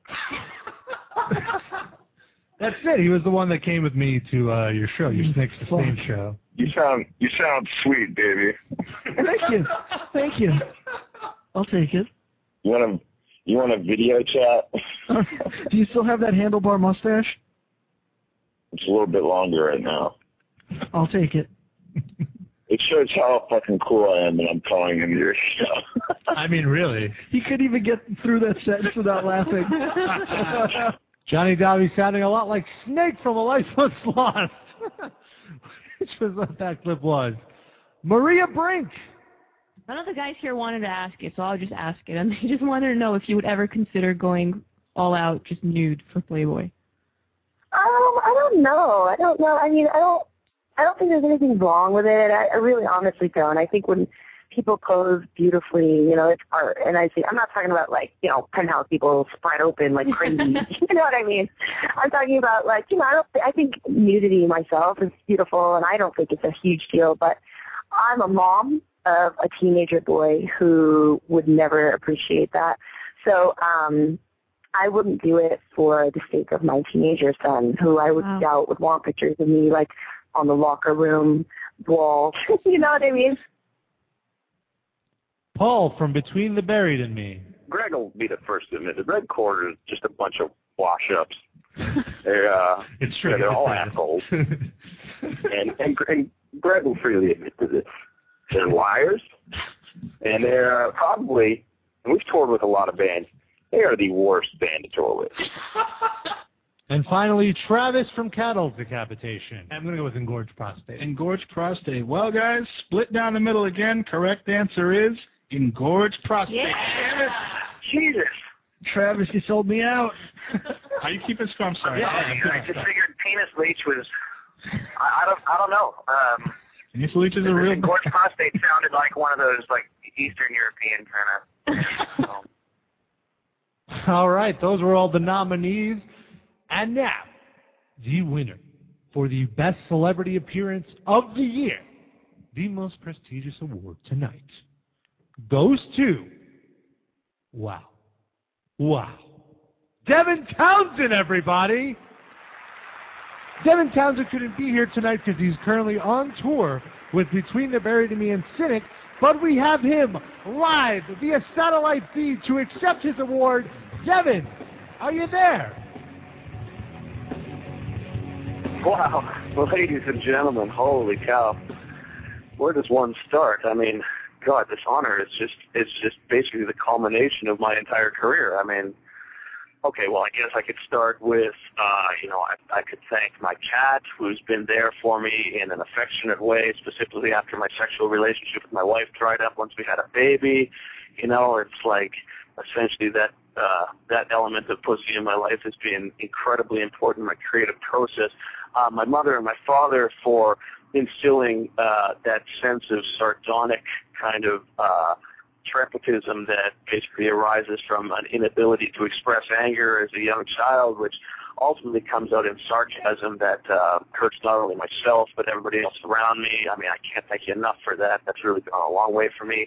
That's it. He was the one that came with me to your show, your Snakes to Stain show. You sound sweet, baby. Thank you. I'll take it. You want a video chat? Do you still have that handlebar mustache? It's a little bit longer right now. I'll take it. It shows how fucking cool I am that I'm calling into your show. I mean, really. He couldn't even get through that sentence without laughing. Johnny Davies sounding a lot like Snake from A Life Once Lost, which was what that clip was. Maria Brink. None of the guys here wanted to ask it, so I'll just ask it. And they just wanted to know if you would ever consider going all out, just nude for Playboy. I don't know. I mean, I don't think there's anything wrong with it. I really honestly don't. I think when people pose beautifully, it's art. And I'm not talking about penthouse people spread open like crazy. You know what I mean? I'm talking about I think nudity myself is beautiful, and I don't think it's a huge deal. But I'm a mom of a teenager boy who would never appreciate that. So I wouldn't do it for the sake of my teenager son, who I would doubt would want pictures of me on the locker room wall. You know what I mean? Paul from Between the Buried and Me. Greg will be the first to admit the Red Quarter is just a bunch of wash-ups. It's true. They're all assholes. and Greg will freely admit to this. They're liars, and they're probably, and we've toured with a lot of bands, they are the worst band to tour with. And finally, Travis from Cattle Decapitation. I'm going to go with Engorged Prostate. Engorged Prostate. Well, guys, split down the middle again. Correct answer is Engorged Prostate. Yeah. Jesus. Travis, you sold me out. How you keeping score? I'm sorry. Yeah, I just figured penis leech was, I don't know. Penis leech is a real... Engorged Prostate sounded like one of those, Eastern European kind of... All right, those were all the nominees. And now, the winner for the Best Celebrity Appearance of the Year, the most prestigious award tonight, goes to, wow, Devin Townsend, everybody. Devin Townsend couldn't be here tonight because he's currently on tour with Between the Buried and Me and Cynic, but we have him live via satellite feed to accept his award. Devin, Are you there? Wow, ladies and gentlemen, holy cow. Where does one start? I mean, God, this honor is just basically the culmination of my entire career. I mean, okay, well, I guess I could start with, I could thank my cat, who's been there for me in an affectionate way, specifically after my sexual relationship with my wife dried up once we had a baby. You know, it's like essentially that element of pussy in my life has been incredibly important in my creative process. My mother and my father for instilling that sense of sardonic kind of trepitism that basically arises from an inability to express anger as a young child, which ultimately comes out in sarcasm that hurts not only myself but everybody else around me. I mean, I can't thank you enough for that. That's really gone a long way for me.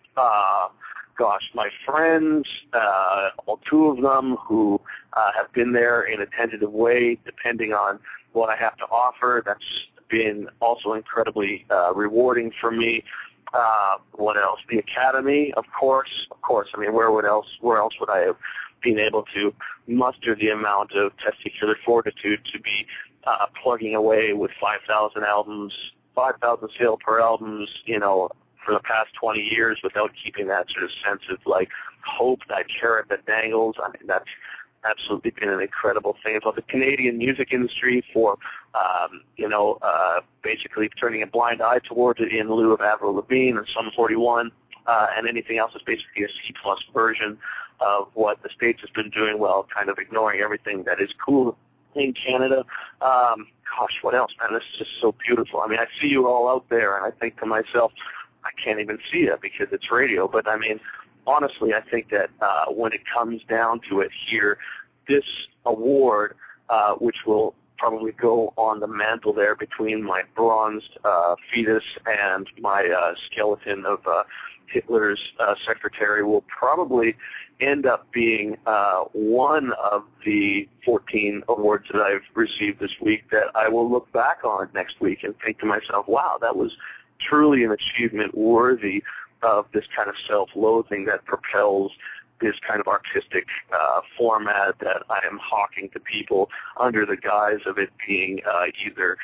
My friends, all two of them who have been there in a tentative way, depending on what I have to offer. That's been also incredibly rewarding for me. What else? The Academy, of course. I mean, where else would I have been able to muster the amount of testicular fortitude to be plugging away with 5,000 albums, 5,000 sale per albums, for the past 20 years without keeping that sort of sense of like hope, that carrot that dangles. I mean, that's absolutely been an incredible thing. About the Canadian music industry for, basically turning a blind eye towards it in lieu of Avril Lavigne and Sum 41, and anything else is basically a C-plus version of what the States has been doing while kind of ignoring everything that is cool in Canada. What else, man? This is just so beautiful. I mean, I see you all out there, and I think to myself, I can't even see it because it's radio, but I mean, honestly, I think that when it comes down to it here, this award, which will probably go on the mantle there between my bronzed fetus and my skeleton of Hitler's secretary, will probably end up being one of the 14 awards that I've received this week that I will look back on next week and think to myself, wow, that was truly an achievement worthy of this kind of self-loathing that propels this kind of artistic format that I am hawking to people under the guise of it being either,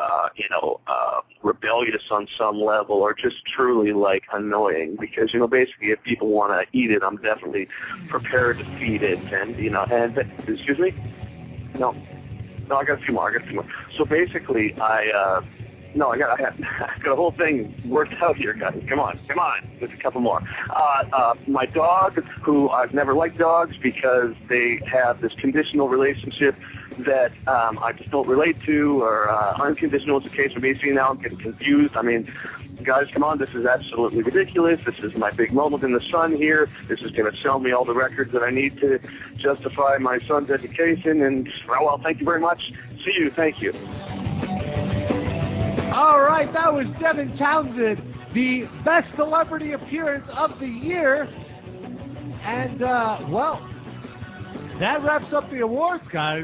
rebellious on some level or just truly, like, annoying. Because, basically if people want to eat it, I'm definitely prepared to feed it. And, excuse me? No, I got a few more. So basically, I got a whole thing worked out here, guys. Come on. There's a couple more. My dog, who I've never liked dogs because they have this conditional relationship that I just don't relate to, or unconditional is the case with me. See, now I'm getting confused. I mean, guys, come on. This is absolutely ridiculous. This is my big moment in the sun here. This is going to sell me all the records that I need to justify my son's education. And, well, thank you very much. See you. Thank you. All right, that was Devin Townsend, the best celebrity appearance of the year. And, that wraps up the awards, guys.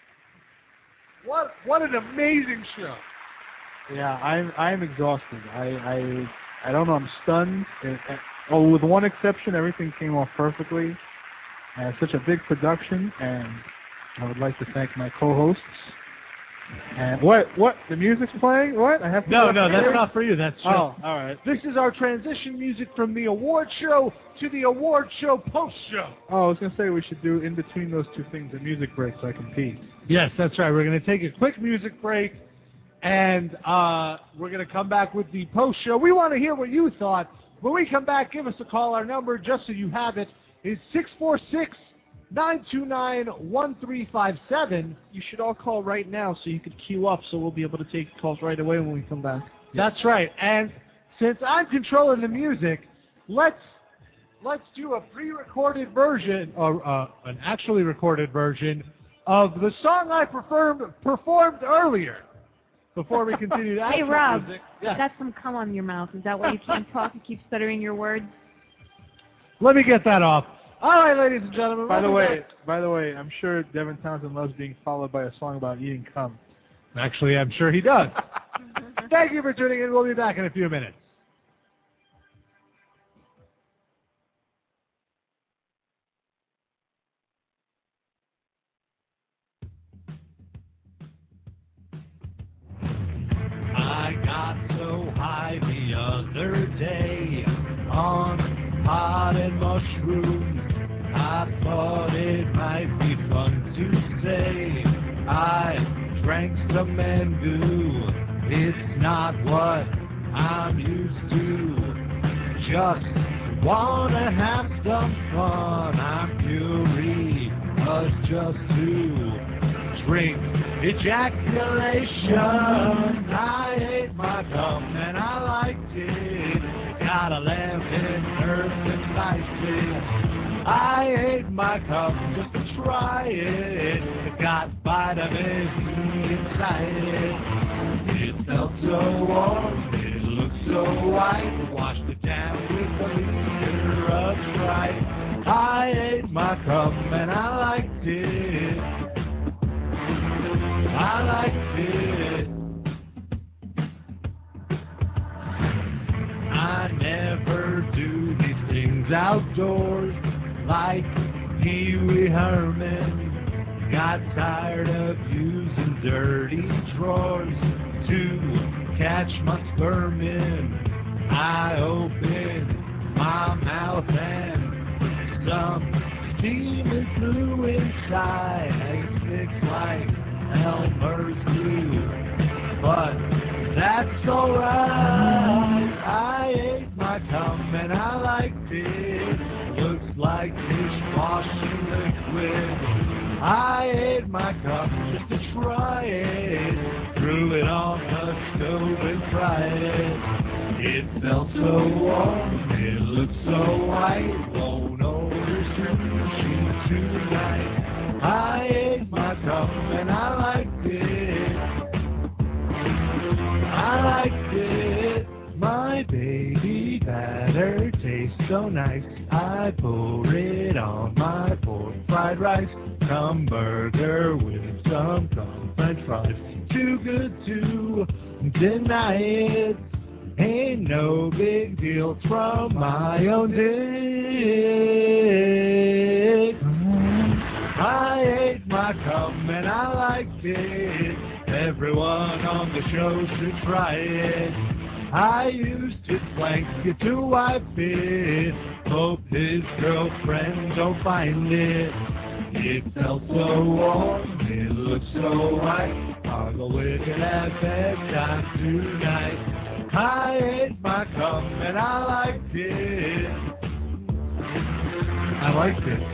What an amazing show. Yeah, I'm exhausted. I don't know, I'm stunned. With one exception, everything came off perfectly. Such a big production, and I would like to thank my co-hosts. And what? The music's playing? What? I have to. No, that's not for you. That's all right. This is our transition music from the award show to the award show post show. Oh, I was gonna say we should do in between those two things a music break so I can pee. Yes, that's right. We're gonna take a quick music break, and we're gonna come back with the post show. We want to hear what you thought. When we come back, give us a call. Our number, just so you have it, is 646-929-1357. You should all call right now so you could queue up, so we'll be able to take calls right away when we come back. That's right. And since I'm controlling the music, let's do a pre-recorded version, or an actually recorded version of the song I performed earlier. Before we continue to Hey, Rob, music. you got some cum on your mouth. Is that why you can't talk and keep stuttering your words? Let me get that off. All right, ladies and gentlemen. By the way, I'm sure Devin Townsend loves being followed by a song about eating cum. Actually, I'm sure he does. Thank you for tuning in. We'll be back in a few minutes. high the other day on pot and mushrooms. I thought it might be fun to say I drank some Mango. It's not what I'm used to. Just wanna have some fun. I'm curious just to drink ejaculation. I ate my cum and I liked it. Got 11 nerves inside it. I ate my cum just to try it. It got vitamin C inside it. It felt so warm, it looked so white. Washed it down with a liter of Sprite. I ate my cum and I liked it. I liked it. I never do these things outdoors like Pee Wee Herman. Got tired of using dirty drawers to catch my sperm in. I opened my mouth and some steam is blue inside. It sticks like Elmer's glue, but that's alright. I ate my cum and I liked it. Looks like dishwashing liquid. I ate my cum just to try it. Threw it on the stove and fried it. It felt so warm, it looked so white. Won't order sushi tonight. I ate my cum and I liked it. I liked it. My baby batter tastes so nice. I pour it on my pork fried rice. Cum burger with some cum french fries. Too good to deny it. Ain't no big deal from my own dick. I ate my cum and I liked it. Everyone on the show should try it. I used his blanket to wipe it. Hope his girlfriend don't find it. It felt so warm, it looked so white. I'll go with it at bedtime tonight. I ate my cum and I liked it. I liked it.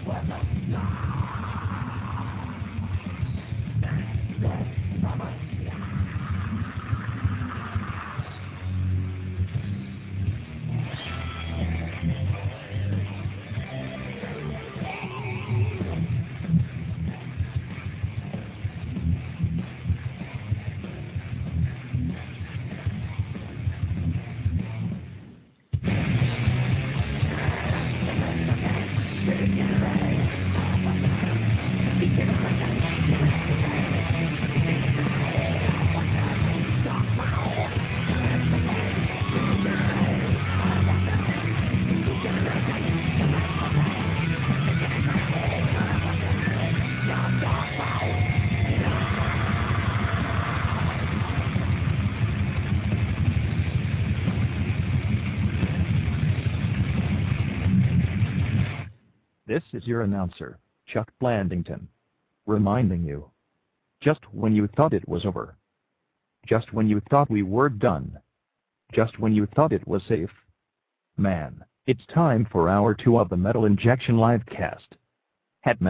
This is your announcer, Chuck Blandington, reminding you. Just when you thought it was over. Just when you thought we were done. Just when you thought it was safe. Man, it's time for Hour 2 of the Metal Injection Livecast. At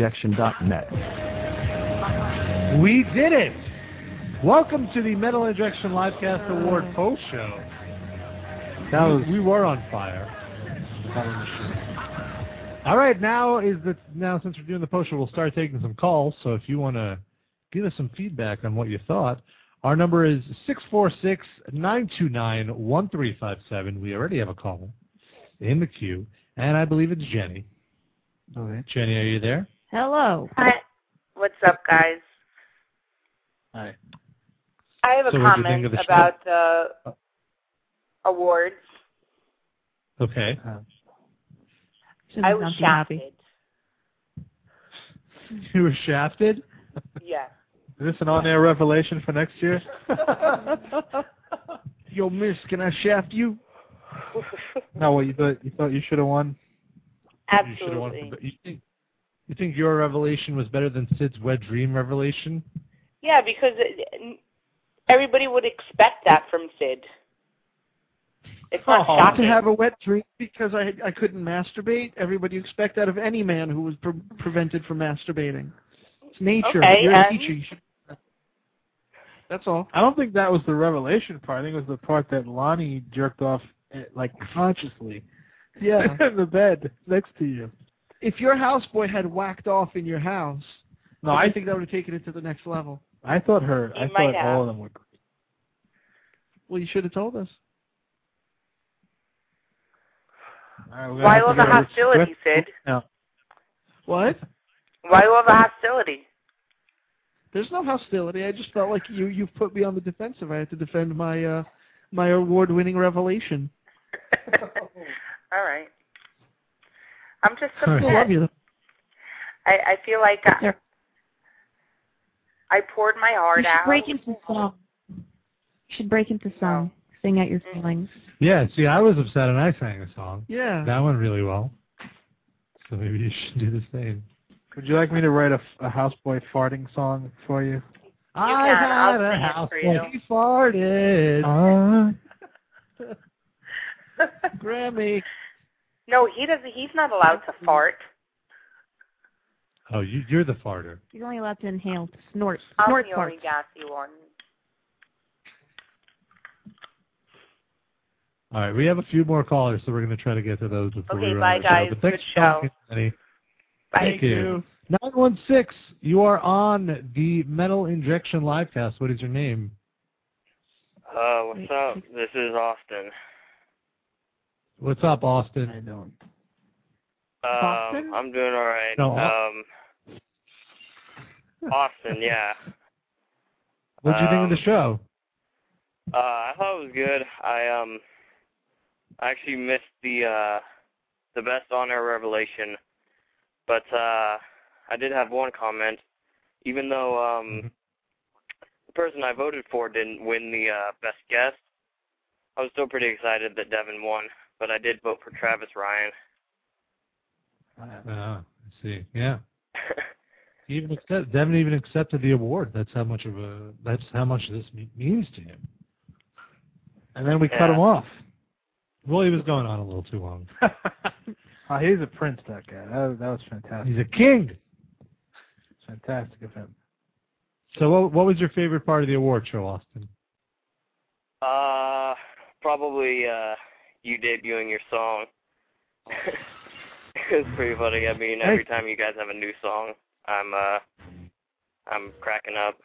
metalinjection.net. We did it! Welcome to the Metal Injection Livecast Award post show. We were on fire. All right, now since we're doing the post show, we'll start taking some calls. So if you want to give us some feedback on what you thought, our number is 646-929-1357. We already have a call in the queue, and I believe it's Jenny. Okay. Jenny, are you there? Hello. Hi. What's up, guys? Hi. I have a comment about awards. Okay. I was shafted. You were shafted? Yes. Is this an on-air revelation for next year? Yo, miss, can I shaft you? No, what, you thought you should have won? Absolutely. You think your revelation was better than Sid's wet dream revelation? Yeah, because everybody would expect that from Sid. It's not shocking. To have a wet dream because I couldn't masturbate? Everybody expect that of any man who was prevented from masturbating. It's nature. Okay, You're a teacher. You should... That's all. I don't think that was the revelation part. I think it was the part that Lonnie jerked off, like, consciously. Yeah. In the bed next to you. If your houseboy had whacked off in your house, no, I think that would have taken it to the next level. I thought all of them were great. Well, you should have told us. Right, why all the hostility, Sid? No. What? Why all the hostility? There's no hostility. I just felt like you've put me on the defensive. I had to defend my my award-winning revelation. All right. I'm just upset. I love you. I feel like I poured my heart out. Break into song. You should break into song. Sing out your feelings. Yeah, see, I was upset and I sang a song. Yeah. That went really well. So maybe you should do the same. Would you like me to write a houseboy farting song for you? I had a houseboy. He farted. Grammy. No, he doesn't. He's not allowed to fart. Oh, you're the farter. You're only allowed to inhale, to snort. I'm Snort the farts. only gassy one. All right, we have a few more callers, so we're going to try to get to those before we run bye, out of the guys. show. But thanks Good show. for talking, Bye. Thank you. 916, you are on the Metal Injection Livecast. What is your name? What's up? This is Austin. What's up, Austin? I don't. Austin? I'm doing all right. No, Austin, yeah. What did you think of the show? I thought it was good. I actually missed the best on-air revelation, but I did have one comment. Even though the person I voted for didn't win the best guest, I was still pretty excited that Devin won. But I did vote for Travis Ryan. I see. Yeah. Devin even accepted the award. That's how much this means to him. And then we cut him off. Well, he was going on a little too long. Oh, he's a prince, that guy. That was fantastic. He's a king. Fantastic of him. So what was your favorite part of the award show, Austin? Probably you debuting your song. It's pretty funny. I mean, every time you guys have a new song, I'm cracking up.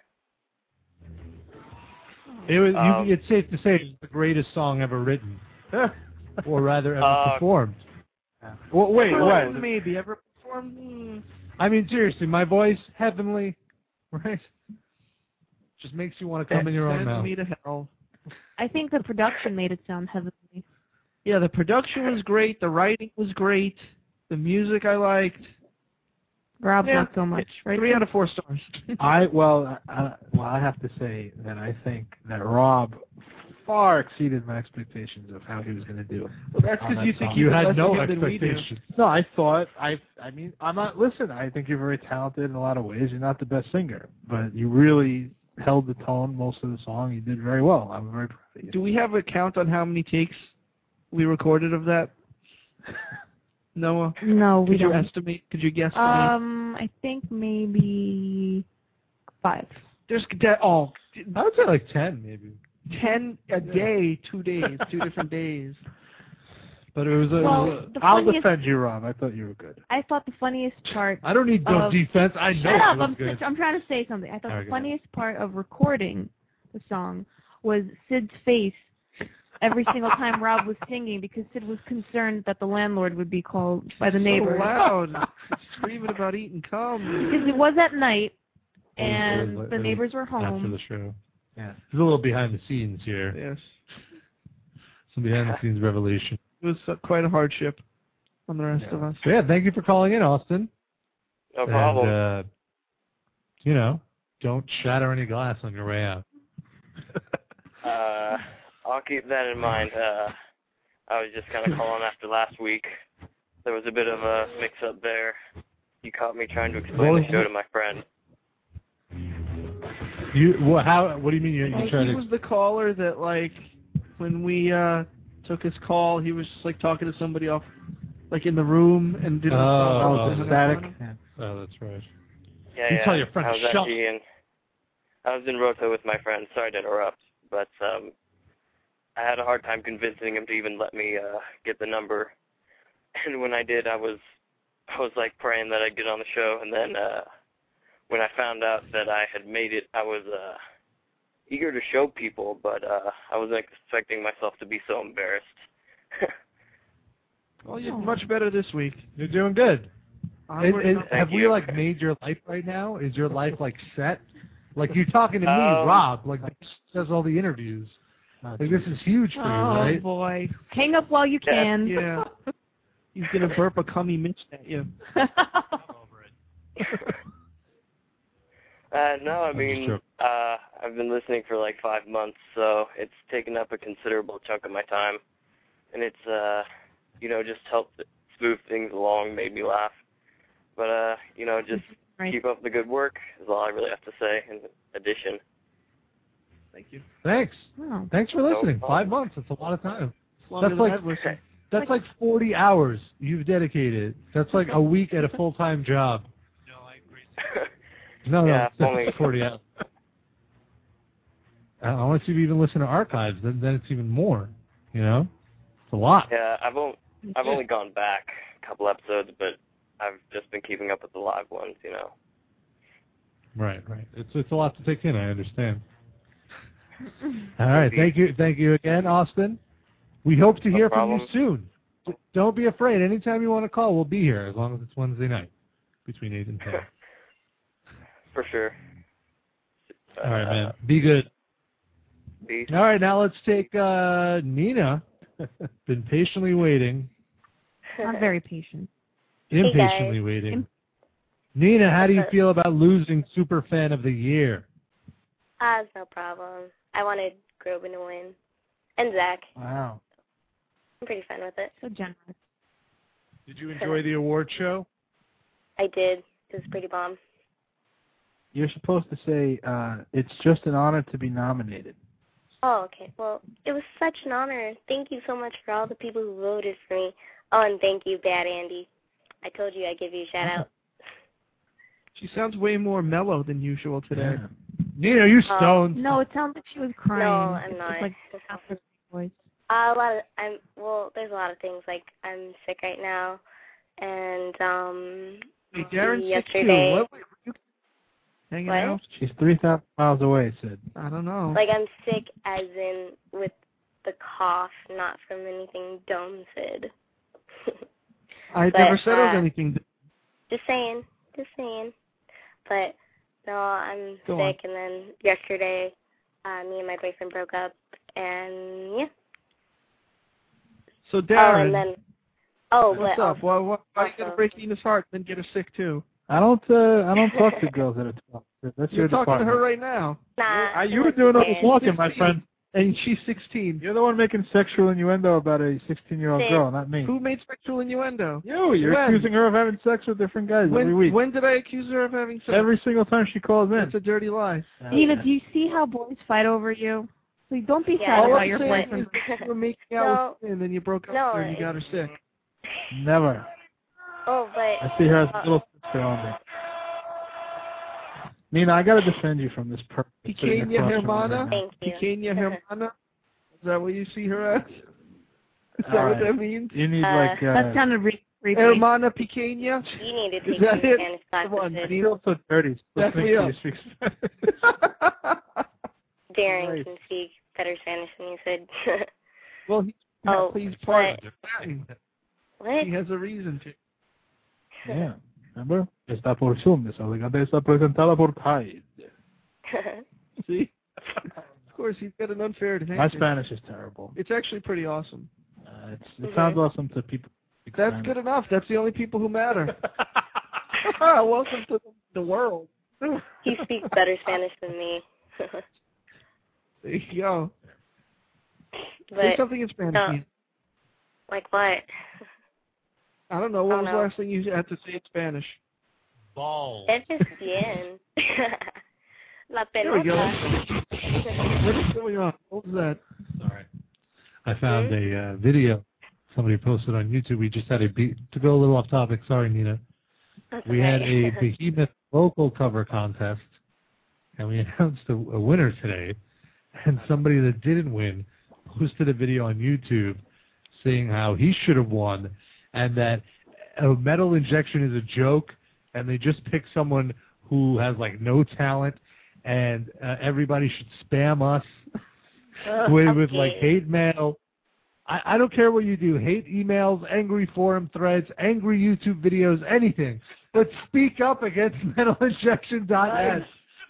It's safe to say it's the greatest song ever written, or rather ever performed. Well, wait, what? Maybe ever performed? I mean, seriously, my voice, heavenly, right? Just makes you want to come in your own mouth. Me to hell. I think the production made it sound heavenly. Yeah, the production was great. The writing was great. The music I liked. Rob, not so much, right? 3 out of 4 stars. I have to say that I think that Rob far exceeded my expectations of how he was going to do. Well, that's because you think you had no expectations. expectations. No, I thought I mean, I'm not. Listen, I think you're very talented in a lot of ways. You're not the best singer, but you really held the tone most of the song. You did very well. I'm very proud of you. Do we have a count on how many takes we recorded of that? Noah? No, we Could you don't. estimate? Could you guess? I think maybe 5. There's I would say like 10 maybe. 10 a day, 2 days, 2 different days. But it was I'll defend you, Rob. I thought you were good. I thought the funniest part. I don't need no defense. I know Shut up! it was good. I'm trying to say something. I thought All right, the go funniest part of recording the song was Sid's face every single time Rob was singing, because Sid was concerned that the landlord would be called by the neighbors. So loud, screaming about eating cum. Because it was at night, and the neighbors were home. After the show. Yeah. There's a little behind the scenes here. Yes. Some behind the scenes revelation. It was quite a hardship on the rest of us. So yeah, thank you for calling in, Austin. No problem. And, don't shatter any glass on your way out. I'll keep that in mind. I was just kind of calling after last week. There was a bit of a mix-up there. You caught me trying to explain the show to my friend. What do you mean you tried to... He was the caller that, like, when we took his call, he was just, like, talking to somebody off, like, in the room and didn't... static. Oh, that's right. Yeah, you tell your friend to shut. I was in Roto with my friend. Sorry to interrupt, but I had a hard time convincing him to even let me get the number. And when I did, I was like praying that I'd get on the show. And then when I found out that I had made it, I was eager to show people, but I wasn't expecting myself to be so embarrassed. Well, you're much better this week. You're doing good. Have we, you. like, made your life right now? Is your life, like, set? Like, you're talking to me, Rob, like, does all the interviews. Like, this is huge for you, right? Oh, boy. Hang up while you can. Yeah. He's going to burp a cummy Mitch at you. No, I mean, I've been listening for like 5 months, so it's taken up a considerable chunk of my time. And it's, just helped smooth things along, made me laugh. But, just keep up the good work is all I really have to say in addition. Thank you. Thanks. Oh. Thanks for listening. 5 months. That's a lot of time. That's like 40 hours you've dedicated. That's like a week at a full-time job. No, I agree. No, yeah, that's 40 hours. I want to see if you even listen to archives. Then it's even more. It's a lot. Yeah, I've only gone back a couple episodes, but I've just been keeping up with the live ones. Right. It's a lot to take in. I understand. All right, thank you again, Austin. We hope to hear from you soon. Don't be afraid. Anytime you want to call, we'll be here, as long as it's Wednesday night, between 8 and 10. For sure. All right, man. Be good. Peace. All right, now let's take Nina. Been patiently waiting. I'm very patient. Impatiently waiting. Nina, how do you feel about losing Superfan of the Year? It's no problem. I wanted Groban to win. And Zach. Wow. I'm pretty fine with it. So generous. Did you enjoy the award show? I did. It was pretty bomb. You're supposed to say, it's just an honor to be nominated. Oh, okay. Well, it was such an honor. Thank you so much for all the people who voted for me. Oh, and thank you, Bad Andy. I told you I'd give you a shout out. She sounds way more mellow than usual today. Nina, you stoned. No, it sounds like she was crying. No, I'm not. It's like after voice. There's a lot of things. Like, I'm sick right now, and Hey, Darren's sick too. yesterday. What were you hanging What? out? She's 3,000 miles away, Sid. I don't know. Like, I'm sick as in with the cough, not from anything dumb, Sid. I But, never said it was anything. Just saying. But, no, I'm Go sick, and then yesterday, me and my boyfriend broke up, and yeah. So, Darren, What's up? Why are you going to break Nina's heart and then get her sick, too? I don't talk to girls that are 12. That's You're your talking department. to her right now. Nah. You were doing all the talking, my friend. And she's 16. You're the one making sexual innuendo about a 16-year-old girl, not me. Who made sexual innuendo? You're When? accusing her of having sex with different guys every week. When did I accuse her of having sex? Every single time she calls in. That's a dirty lie. Nina, do you see how boys fight over you? So don't be sad All about I'm your saying boyfriend. is you were making out with her and then you broke up with her and you got her sick. Never. Oh, but... I see her as a little sister only. Nina, I got to defend you from this person. Pequeña Hermana? Thank you. Pequeña Hermana? Is that what you see her as? Is that All what right. that means? You need That sounded really creepy. Hermana Pequeña? You need to Is take that some it? Spanish Come on, classes. you feel so dirty. Back me up. Darren can speak better Spanish than you said. Well, he's part of Latin. What? He has a reason to. Yeah. Remember? Esta porción desobligada está presentada por Tide. See? Of course, he's got an unfair advantage. My Spanish is terrible. It's actually pretty awesome. It sounds awesome to people. That's good enough. That's the only people who matter. Welcome to the world. He speaks better Spanish than me. There you go. But, Say something in Spanish. no. Nina. Like what? I don't know. What Oh, was no. the last thing you had to say in Spanish? Balls. Es bien. La There we go. pelota. What is going on? What was that? Sorry. I found a video somebody posted on YouTube. We just had to go a little off topic. Sorry, Nina. That's We had okay. a Behemoth vocal cover contest, and we announced a winner today. And somebody that didn't win posted a video on YouTube saying how he should have won, and that a metal injection is a joke, and they just pick someone who has like no talent, and everybody should spam us with like hate mail. I don't care what you do, hate emails, angry forum threads, angry YouTube videos, anything, but speak up against metalinjection.net.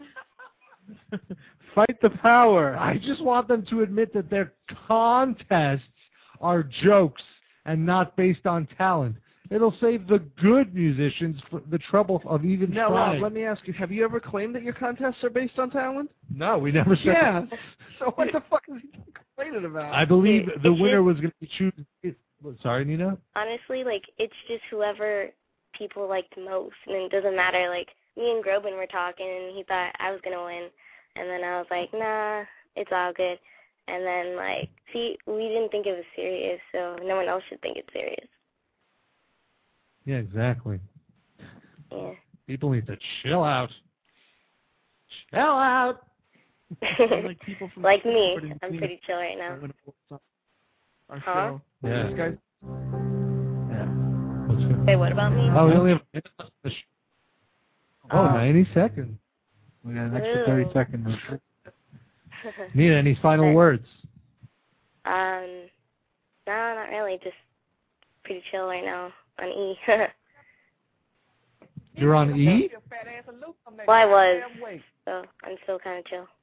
Fight the power. I just want them to admit that their contests are jokes and not based on talent. It'll save the good musicians for the trouble of even Now, trying. Rob, let me ask you, have you ever claimed that your contests are based on talent? No, we never said Yeah. that. So what the fuck is he complaining about? I believe the It's winner just- was going to be choosing. Sorry, Nina? Honestly, like, it's just whoever people liked most. And it doesn't matter, like, me and Groban were talking, and he thought I was going to win. And then I was like, nah, it's all good. And then, like, see, we didn't think it was serious, so no one else should think it's serious. Yeah, exactly. Yeah. People need to chill out. Chill out. Like people from Like me. pretty- I'm pretty chill right now. Our Huh? show. Yeah. This guy- What's good? Wait, what about me? Oh, we only have a minute left of the show. Oh, Oh. 90 seconds. We got an extra 30 seconds. Nina, any final words? No, not really. Just pretty chill right now on E. You're on E? Well, I was, so I'm still kind of chill.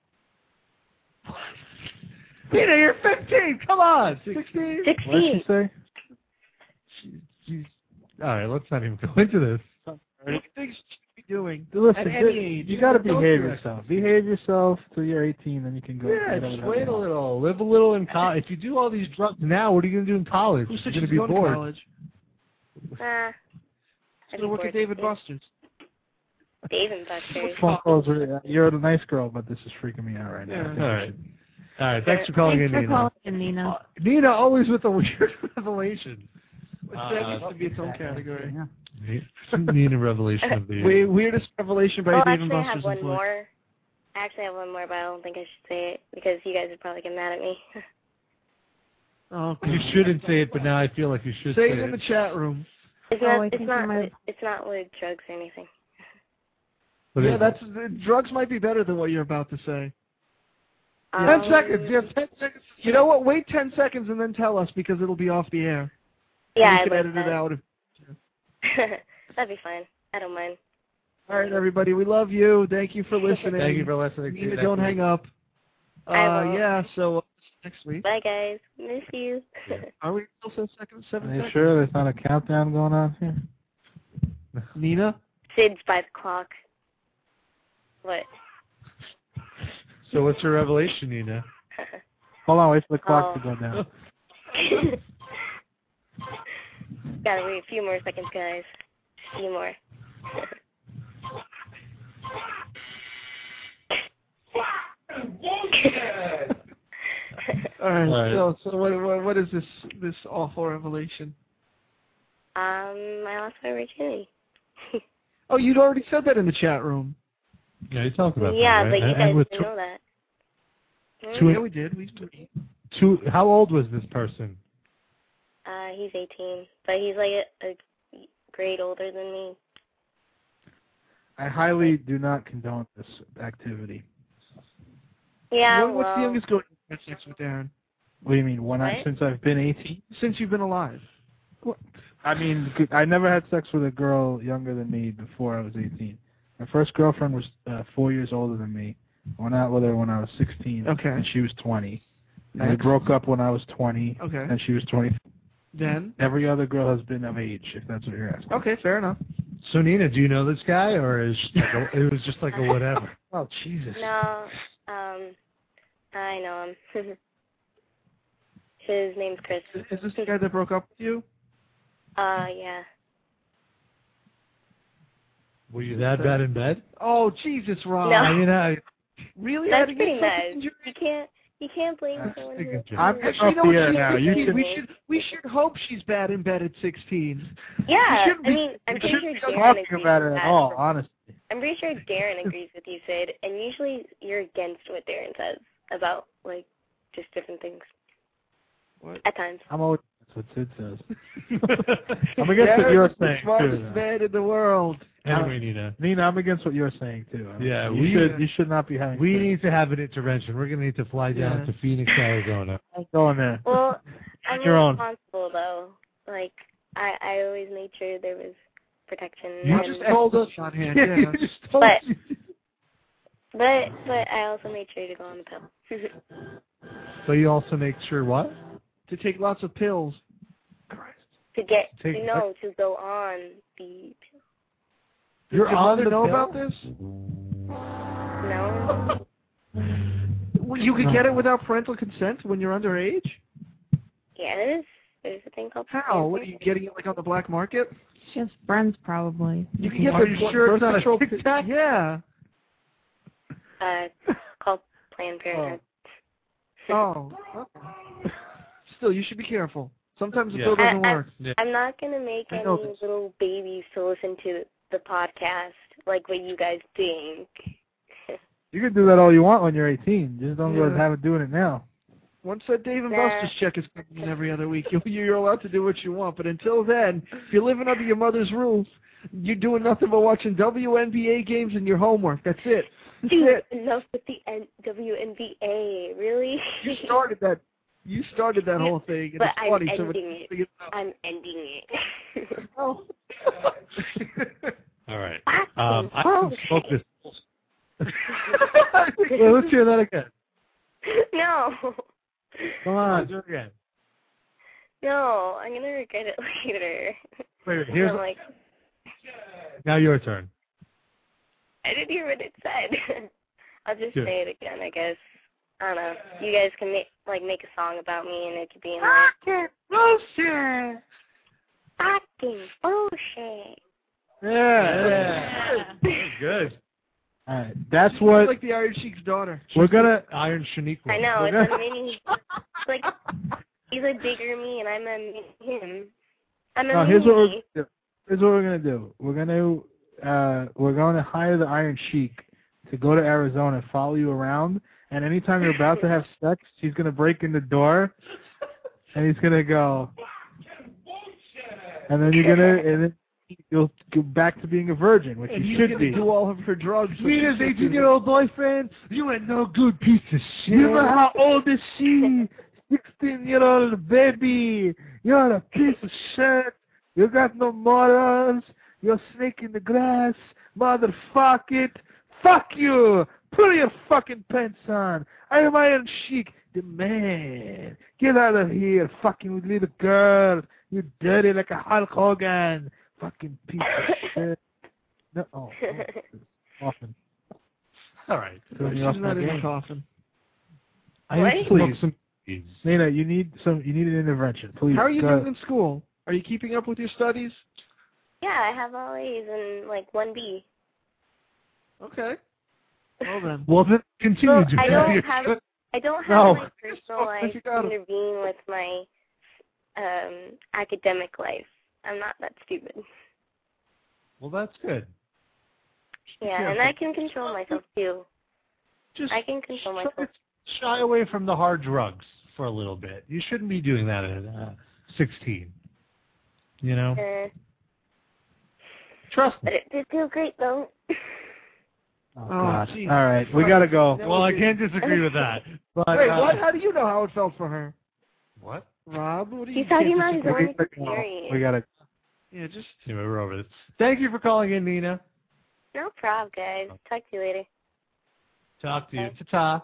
Nina, you're 15. Come on. 16? 16. What did she say? She's... All right, let's not even go into this. What do you think she should be doing? Listen, at any age? you got to Don't behave do that. yourself. Behave yourself till you're 18, then you can go. Yeah, whatever just the wait hell a you want. little. Live a little in college. If you do all these drugs now, what are you going to do in college? Who said You're she's going to be going to bored. college? I'd She's be going to work bored. at David Buster's. Dave and Buster's. Phone calls are, you're a nice girl, but this is freaking me out right now. I think All you right. should- All right, thanks for calling Thanks in, for Nina. calling in, Nina. Nina, always with the weird revelation. That needs to be its own category. Nina Revelation of the Year. Weirdest revelation by well, Dave actually, and I have Buster's one employee. more. I actually have one more, but I don't think I should say it because you guys would probably get mad at me. Oh, You shouldn't say it, but now I feel like you should say say it in the chat room. It's not with drugs or anything. Yeah, drugs might be better than what you're about to say. 10 seconds. You have 10 seconds. You know what? Wait 10 seconds and then tell us because it'll be off the air. Yeah, we can I edit like it out. That'd be fine. I don't mind. All right, everybody. We love you. Thank you for listening. Thank you for listening. Nina, don't hang up. Yeah, so next week. Bye, guys. Miss you. Are we still 7 Are seconds? you sure there's not a countdown going on here? Nina? Sid's by the clock. What? So what's your revelation, Nina? Hold on, wait for the clock to go down. Gotta wait a few more seconds, guys. A few more. All right. All right. So what is this awful revelation? I lost my virginity. Oh, you'd already said that in the chat room. Yeah, you talked about Yeah, that, but right? you guys with didn't know that. Yeah, we did. How old was this person? He's 18, but he's like a grade older than me. I highly do not condone this activity. Yeah, What's well, the youngest girl you've had sex with, Darren? What do you mean? What? Since I've been 18? Since you've been alive. I mean, I never had sex with a girl younger than me before I was 18. My first girlfriend was 4 years older than me. I went out with her when I was 16, Okay. and she was 20. And we broke up when I was 20, Okay. and she was 20. Then? Every other girl has been of age, if that's what you're asking. Okay, fair enough. So Nina, do you know this guy, or is it was just like a whatever? Oh Jesus! No, I know him. His name's Chris. Is this the guy that broke up with you? Yeah. Were you that bad in bed? Oh, Jesus, Rob. No. I mean, Really? That's How to pretty get bad. something You can't blame someone who. I'm Actually, off you know the what air she- now. we should hope she's bad in bed at 16. Yeah, shouldn't I be- mean, I'm We pretty shouldn't sure be Darren talking agrees about with it at that. all, honestly. I'm pretty sure Darren agrees with you, Sid, and usually you're against what Darren says about, like, just different things. What? At times. I'm always that's what Sid says. I'm against what you're Darren's saying the smartest too. man in the world. Anyway, Nina. Nina, I'm against what you're saying too. Yeah, you should not be having. We sex. need to have an intervention. We're going to need to fly down Yeah. to Phoenix, Arizona. Go in there. Well, I'm Your own. responsible, though. Like, I always made sure there was protection. You and, just told us on hand. Yeah, Yeah. you just told but, us. but I also made sure to go on the pill. So you also make sure what? To take lots of pills. to get, Take- to go on the pill. Does You're your on mother the know pill? about this? No? Well, you could get it without parental consent when you're underage? Yeah, there's a thing called... How? What, are you getting it like on the black market? Just friends, probably. You can get Are the you sure sure it's not a control. Tic-Tac? Yeah. called Planned Parenthood. Oh. Okay. Still, you should be careful. Sometimes the Yeah. pill doesn't work. I'm not going to make I any know this. little babies to listen to the podcast like what you guys think. You can do that all you want when you're 18. Just don't go Yeah. have it doing it now. Once that Dave and Nah. Buster's check is coming in every other week, you're allowed to do what you want. But until then, if you're living under your mother's rules, you're doing nothing but watching WNBA games and your homework. That's it. That's Dude, it. enough with the WNBA, really? You started that. You started that whole thing. And But it's I'm funny. So ending it. I'm ending it. Oh. All right. Fucking I can bullshit. smoke this. Well, let's hear that again. No. Come on, do it again. No, I'm going to regret it later. Wait, here's I'm like, now your turn. I didn't hear what it said. I'll just Good. say it again, I guess. I don't know. You guys can make a song about me and it could be in there. Bullshit. Fucking bullshit. Yeah. Good. All right. That's She's what like the Iron Sheik's daughter. we're gonna. Iron Shaniqua. I know, We're it's gonna- a mini. It's like, he's a bigger me and I'm a mini him. I'm No, a here's what meanie. here's what we're gonna do. We're gonna hire the Iron Sheik to go to Arizona and follow you around. And anytime you're about to have sex, he's gonna break in the door, and he's gonna go. And then you'll go back to being a virgin, which And you he's should gonna be. do all of her drugs. Nina's 18-year-old boyfriend. You ain't no good piece of shit. You know how old is she? 16-year-old baby. You're a piece of shit. You got no morals. You're a snake in the grass. Motherfuck it. Fuck you. Put your fucking pants on. I am Iron Sheik, the man. Get out of here, fucking little girl. You dirty like a Hulk Hogan. Fucking piece of shit. No, often. All right. Throwing She's you off my not in the game. coffin. Please. Nina, you need an intervention. Please. How are you go. doing in school? Are you keeping up with your studies? Yeah, I have all A's and like 1B. Okay. Well then. Well, then continue. Well, I don't have No. my personal life you got 'em. intervene with my academic life. I'm not that stupid. Well, that's good. Yeah, and I can control myself too. Just I can control myself. shy away from the hard drugs for a little bit. You shouldn't be doing that at 16. You know? Trust me. But it did feel great though. Oh, God. All right, we gotta go. Well, I can't disagree with that. But, Wait, what? How do you know how it felt for her? What? Rob, what do you He's talking about his disagree? own experience. We gotta. Yeah, just. Anyway, we're over this. Thank you for calling in, Nina. No problem, guys. Talk to you later. Talk to you. Ta-ta.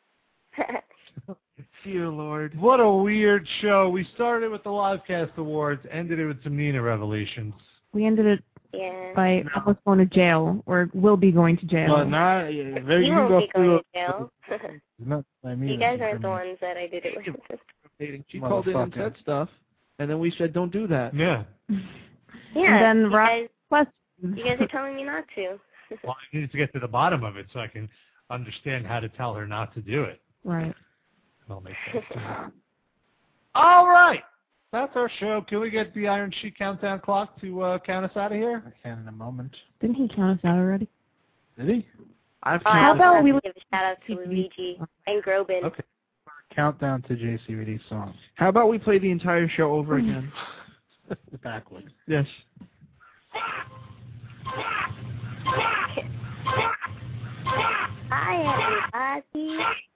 Dear Lord. What a weird show. We started with the Livecast Awards, ended it with some Nina revelations. We ended it by almost going to jail, or will be going to jail. Well, not. You won't be going to jail. Not, I mean, You guys aren't the ones that I did it with. She called in and said stuff, and then we said, don't do that. Yeah. Yeah, And then you Rob, guys are telling me not to. Well, I need to get to the bottom of it so I can understand how to tell her not to do it. Right. That'll make sense. All right. That's our show. Can we get the Iron Sheik countdown clock to count us out of here? I can in a moment. Didn't he count us out already? Did he? How about we give a shout out to Luigi and Groban? Okay. Countdown to JCVD song. How about we play the entire show over again? Backwards. Yes. Hi, everybody.